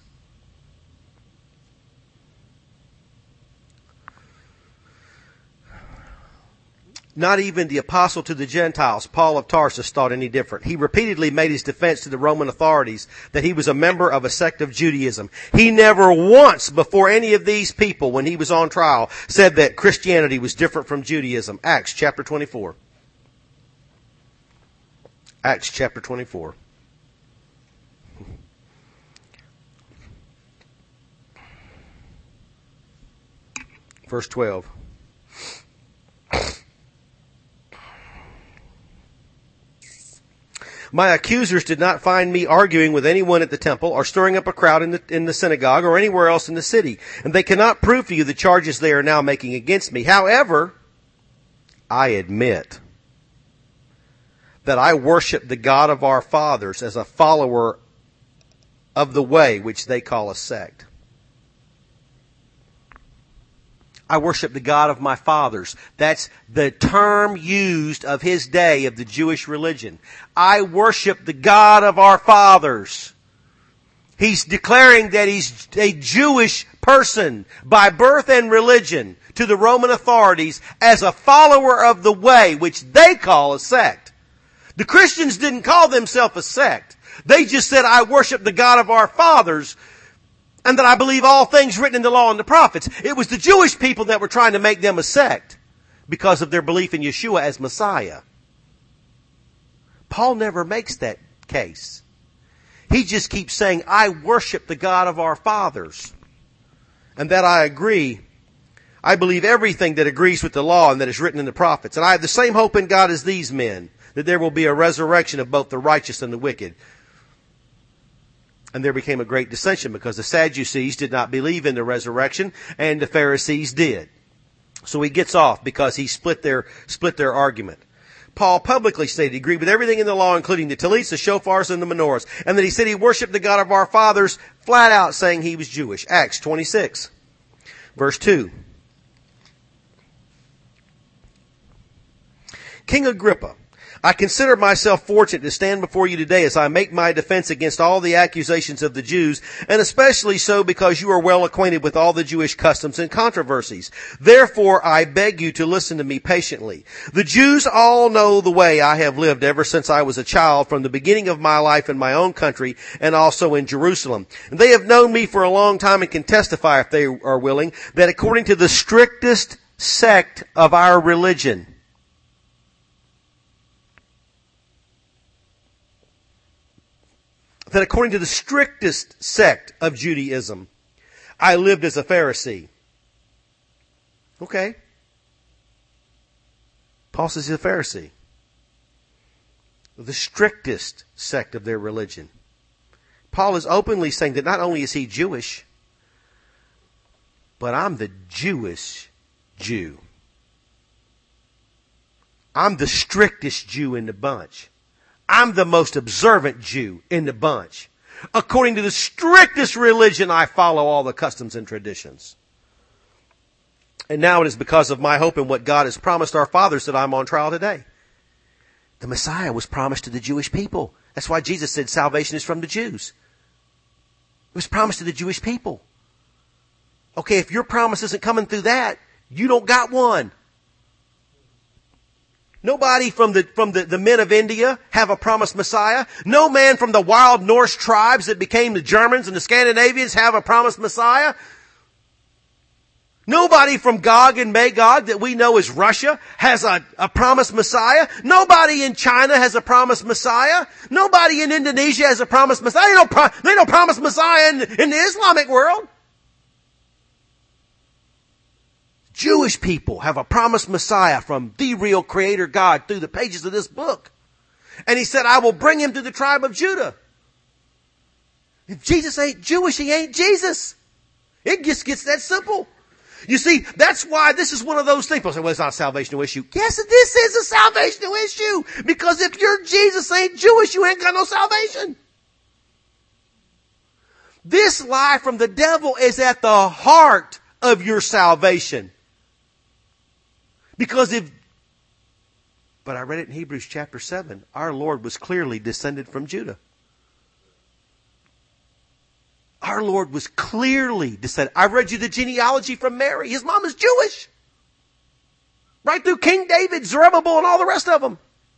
Not even the apostle to the Gentiles, Paul of Tarsus, thought any different. He repeatedly made his defense to the Roman authorities that he was a member of a sect of Judaism. He never once, before any of these people, when he was on trial, said that Christianity was different from Judaism. Acts chapter twenty-four. Acts chapter twenty-four. Verse twelve. My accusers did not find me arguing with anyone at the temple or stirring up a crowd in the, in the synagogue or anywhere else in the city. And they cannot prove to you the charges they are now making against me. However, I admit that I worship the God of our fathers as a follower of the way which they call a sect. I worship the God of my fathers. That's the term used of his day of the Jewish religion. I worship the God of our fathers. He's declaring that he's a Jewish person by birth and religion to the Roman authorities as a follower of the way, which they call a sect. The Christians didn't call themselves a sect. They just said, I worship the God of our fathers, and that I believe all things written in the law and the prophets. It was the Jewish people that were trying to make them a sect because of their belief in Yeshua as Messiah. Paul never makes that case. He just keeps saying, I worship the God of our fathers. And that I agree. I believe everything that agrees with the law and that is written in the prophets. And I have the same hope in God as these men, that there will be a resurrection of both the righteous and the wicked. And there became a great dissension because the Sadducees did not believe in the resurrection and the Pharisees did. So he gets off because he split their, split their argument. Paul publicly stated he agreed with everything in the law, including the tallits, the shofars, and the menorahs. And that he said he worshiped the God of our fathers, flat out saying he was Jewish. Acts twenty-six, verse two. King Agrippa, I consider myself fortunate to stand before you today as I make my defense against all the accusations of the Jews, and especially so because you are well acquainted with all the Jewish customs and controversies. Therefore, I beg you to listen to me patiently. The Jews all know the way I have lived ever since I was a child, from the beginning of my life in my own country and also in Jerusalem. And they have known me for a long time and can testify, if they are willing, that according to the strictest sect of our religion, that according to the strictest sect of Judaism, I lived as a Pharisee. Okay. Paul says he's a Pharisee. The strictest sect of their religion. Paul is openly saying that not only is he Jewish, but I'm the Jewish Jew. I'm the strictest Jew in the bunch. I'm the most observant Jew in the bunch. According to the strictest religion, I follow all the customs and traditions. And now it is because of my hope in what God has promised our fathers that I'm on trial today. The Messiah was promised to the Jewish people. That's why Jesus said salvation is from the Jews. It was promised to the Jewish people. Okay, if your promise isn't coming through that, you don't got one. Nobody from the, from the, the men of India have a promised Messiah. No man from the wild Norse tribes that became the Germans and the Scandinavians have a promised Messiah. Nobody from Gog and Magog that we know as Russia has a, a promised Messiah. Nobody in China has a promised Messiah. Nobody in Indonesia has a promised Messiah. There ain't no, pro, there ain't no promised Messiah in, in the Islamic world. Jewish people have a promised Messiah from the real Creator God through the pages of this book. And he said, I will bring him to the tribe of Judah. If Jesus ain't Jewish, he ain't Jesus. It just gets that simple. You see, that's why this is one of those things. People say, well, it's not a salvational issue. Yes, this is a salvational issue. Because if your Jesus ain't Jewish, you ain't got no salvation. This lie from the devil is at the heart of your salvation. Because if, but I read it in Hebrews chapter seven, our Lord was clearly descended from Judah. Our Lord was clearly descended. I read you the genealogy from Mary. His mom is Jewish. Right through King David, Zerubbabel, and all the rest of them.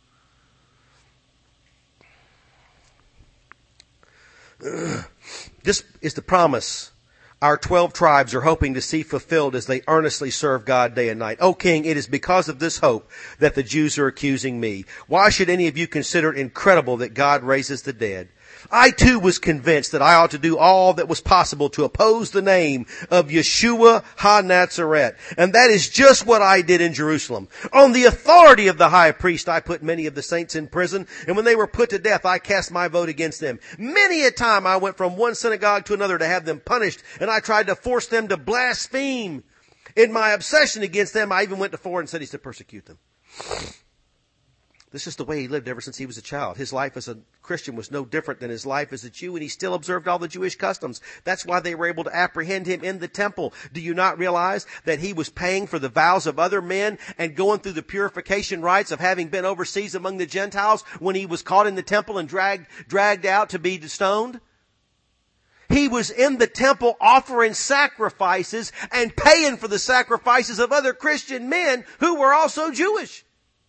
Ugh. This is the promise our twelve tribes are hoping to see fulfilled as they earnestly serve God day and night. O King, it is because of this hope that the Jews are accusing me. Why should any of you consider it incredible that God raises the dead? I too was convinced that I ought to do all that was possible to oppose the name of Yeshua HaNazareth. And that is just what I did in Jerusalem. On the authority of the high priest, I put many of the saints in prison. And when they were put to death, I cast my vote against them. Many a time I went from one synagogue to another to have them punished. And I tried to force them to blaspheme. In my obsession against them, I even went to foreign cities to persecute them. This is the way he lived ever since he was a child. His life as a Christian was no different than his life as a Jew, and he still observed all the Jewish customs. That's why they were able to apprehend him in the temple. Do you not realize that he was paying for the vows of other men and going through the purification rites of having been overseas among the Gentiles when he was caught in the temple and dragged, dragged out to be stoned? He was in the temple offering sacrifices and paying for the sacrifices of other Christian men who were also Jewish.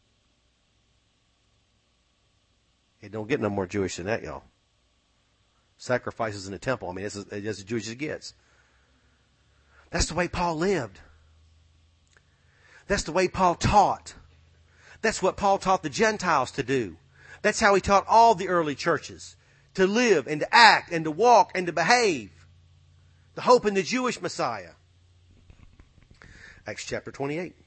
It don't get no more Jewish than that, y'all. Sacrifices in the temple. I mean, it's as, it's as Jewish as it gets. That's the way Paul lived. That's the way Paul taught. That's what Paul taught the Gentiles to do. That's how he taught all the early churches to live and to act and to walk and to behave. The hope in the Jewish Messiah. Acts chapter twenty-eight.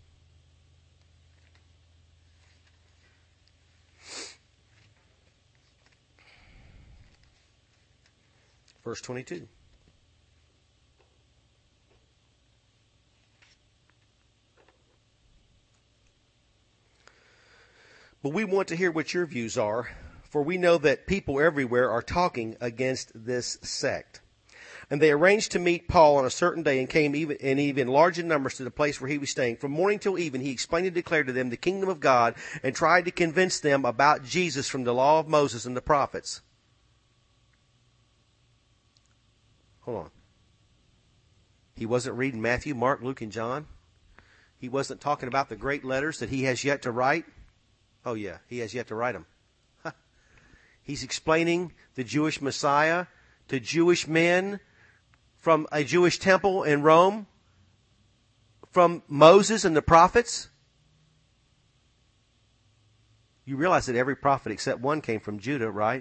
Verse twenty-two. But we want to hear what your views are, for we know that people everywhere are talking against this sect. And they arranged to meet Paul on a certain day and came even in even larger numbers to the place where he was staying. From morning till even, he explained and declared to them the kingdom of God and tried to convince them about Jesus from the law of Moses and the prophets. Hold on. He wasn't reading Matthew, Mark, Luke, and John. He wasn't talking about the great letters that he has yet to write. Oh yeah, he has yet to write them. He's explaining the Jewish Messiah to Jewish men from a Jewish temple in Rome, from Moses and the prophets. You realize that every prophet except one came from Judah, right?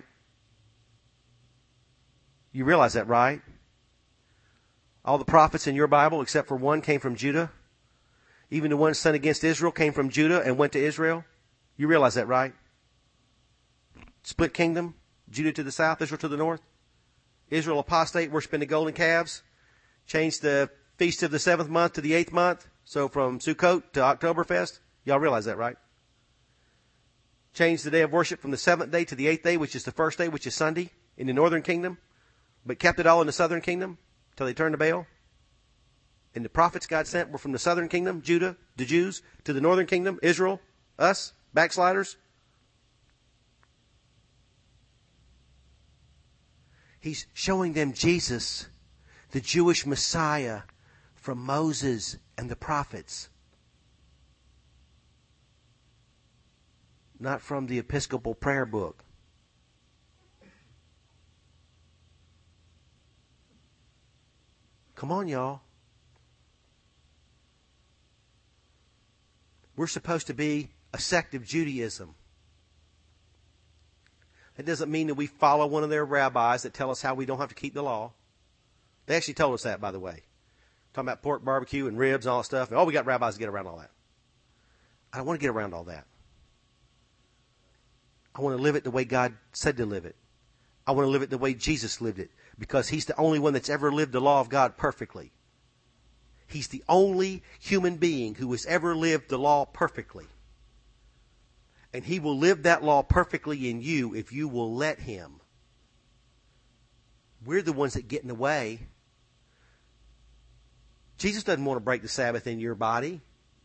You realize that, right? All the prophets in your Bible except for one came from Judah. Even the one sent against Israel came from Judah and went to Israel. You realize that, right? Split kingdom, Judah to the south, Israel to the north. Israel apostate, worshiping the golden calves. Changed the feast of the seventh month to the eighth month. So from Sukkot to Oktoberfest. Y'all realize that, right? Changed the day of worship from the seventh day to the eighth day, which is the first day, which is Sunday, in the northern kingdom. But kept it all in the southern kingdom until they turned to Baal. And the prophets God sent were from the southern kingdom, Judah, the Jews, to the northern kingdom, Israel, us, backsliders. He's showing them Jesus, the Jewish Messiah from Moses and the prophets. Not from the Episcopal prayer book. Come on, y'all. We're supposed to be a sect of Judaism. It doesn't mean that we follow one of their rabbis that tell us how we don't have to keep the law. They actually told us that, by the way. Talking about pork barbecue and ribs and all that stuff. And, oh, we got rabbis to get around all that. I don't want to get around all that. I want to live it the way God said to live it. I want to live it the way Jesus lived it. Because he's the only one that's ever lived the law of God perfectly. He's the only human being who has ever lived the law perfectly. And he will live that law perfectly in you if you will let him. We're the ones that get in the way. Jesus doesn't want to break the Sabbath in your body.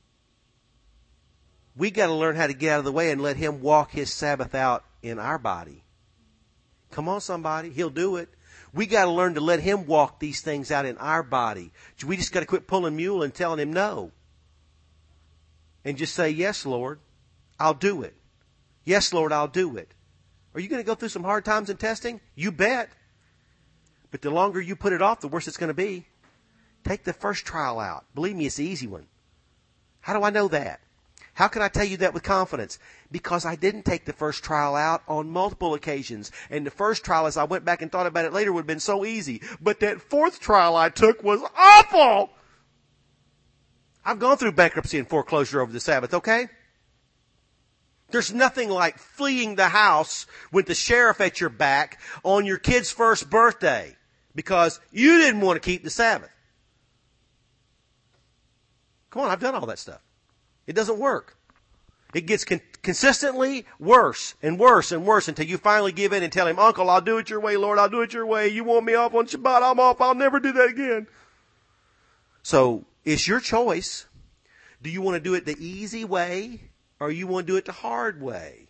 We got to learn how to get out of the way and let him walk his Sabbath out in our body. Come on, somebody. He'll do it. We got to learn to let him walk these things out in our body. We just got to quit pulling mule and telling him no. And just say, yes, Lord, I'll do it. Yes, Lord, I'll do it. Are you going to go through some hard times in testing? You bet. But the longer you put it off, the worse it's going to be. Take the first trial out. Believe me, it's the easy one. How do I know that? How can I tell you that with confidence? Because I didn't take the first trial out on multiple occasions. And the first trial, as I went back and thought about it later, would have been so easy. But that fourth trial I took was awful. I've gone through bankruptcy and foreclosure over the Sabbath, okay? There's nothing like fleeing the house with the sheriff at your back on your kid's first birthday because you didn't want to keep the Sabbath. Come on, I've done all that stuff. It doesn't work. It gets con- consistently worse and worse and worse until you finally give in and tell him, Uncle, I'll do it your way, Lord, I'll do it your way. You want me off on Shabbat, I'm off. I'll never do that again. So it's your choice. Do you want to do it the easy way? Or you want to do it the hard way?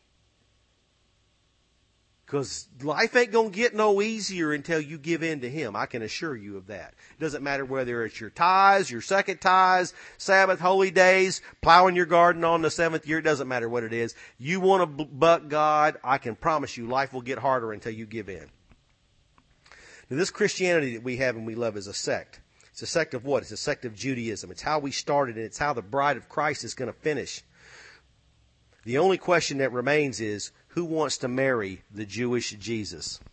Because life ain't going to get no easier until you give in to him. I can assure you of that. It doesn't matter whether it's your tithes, your second tithes, Sabbath, holy days, plowing your garden on the seventh year. It doesn't matter what it is. You want to buck God, I can promise you life will get harder until you give in. Now, this Christianity that we have and we love is a sect. It's a sect of what? It's a sect of Judaism. It's how we started and it's how the bride of Christ is going to finish. The only question that remains is, who wants to marry the Jewish Jesus?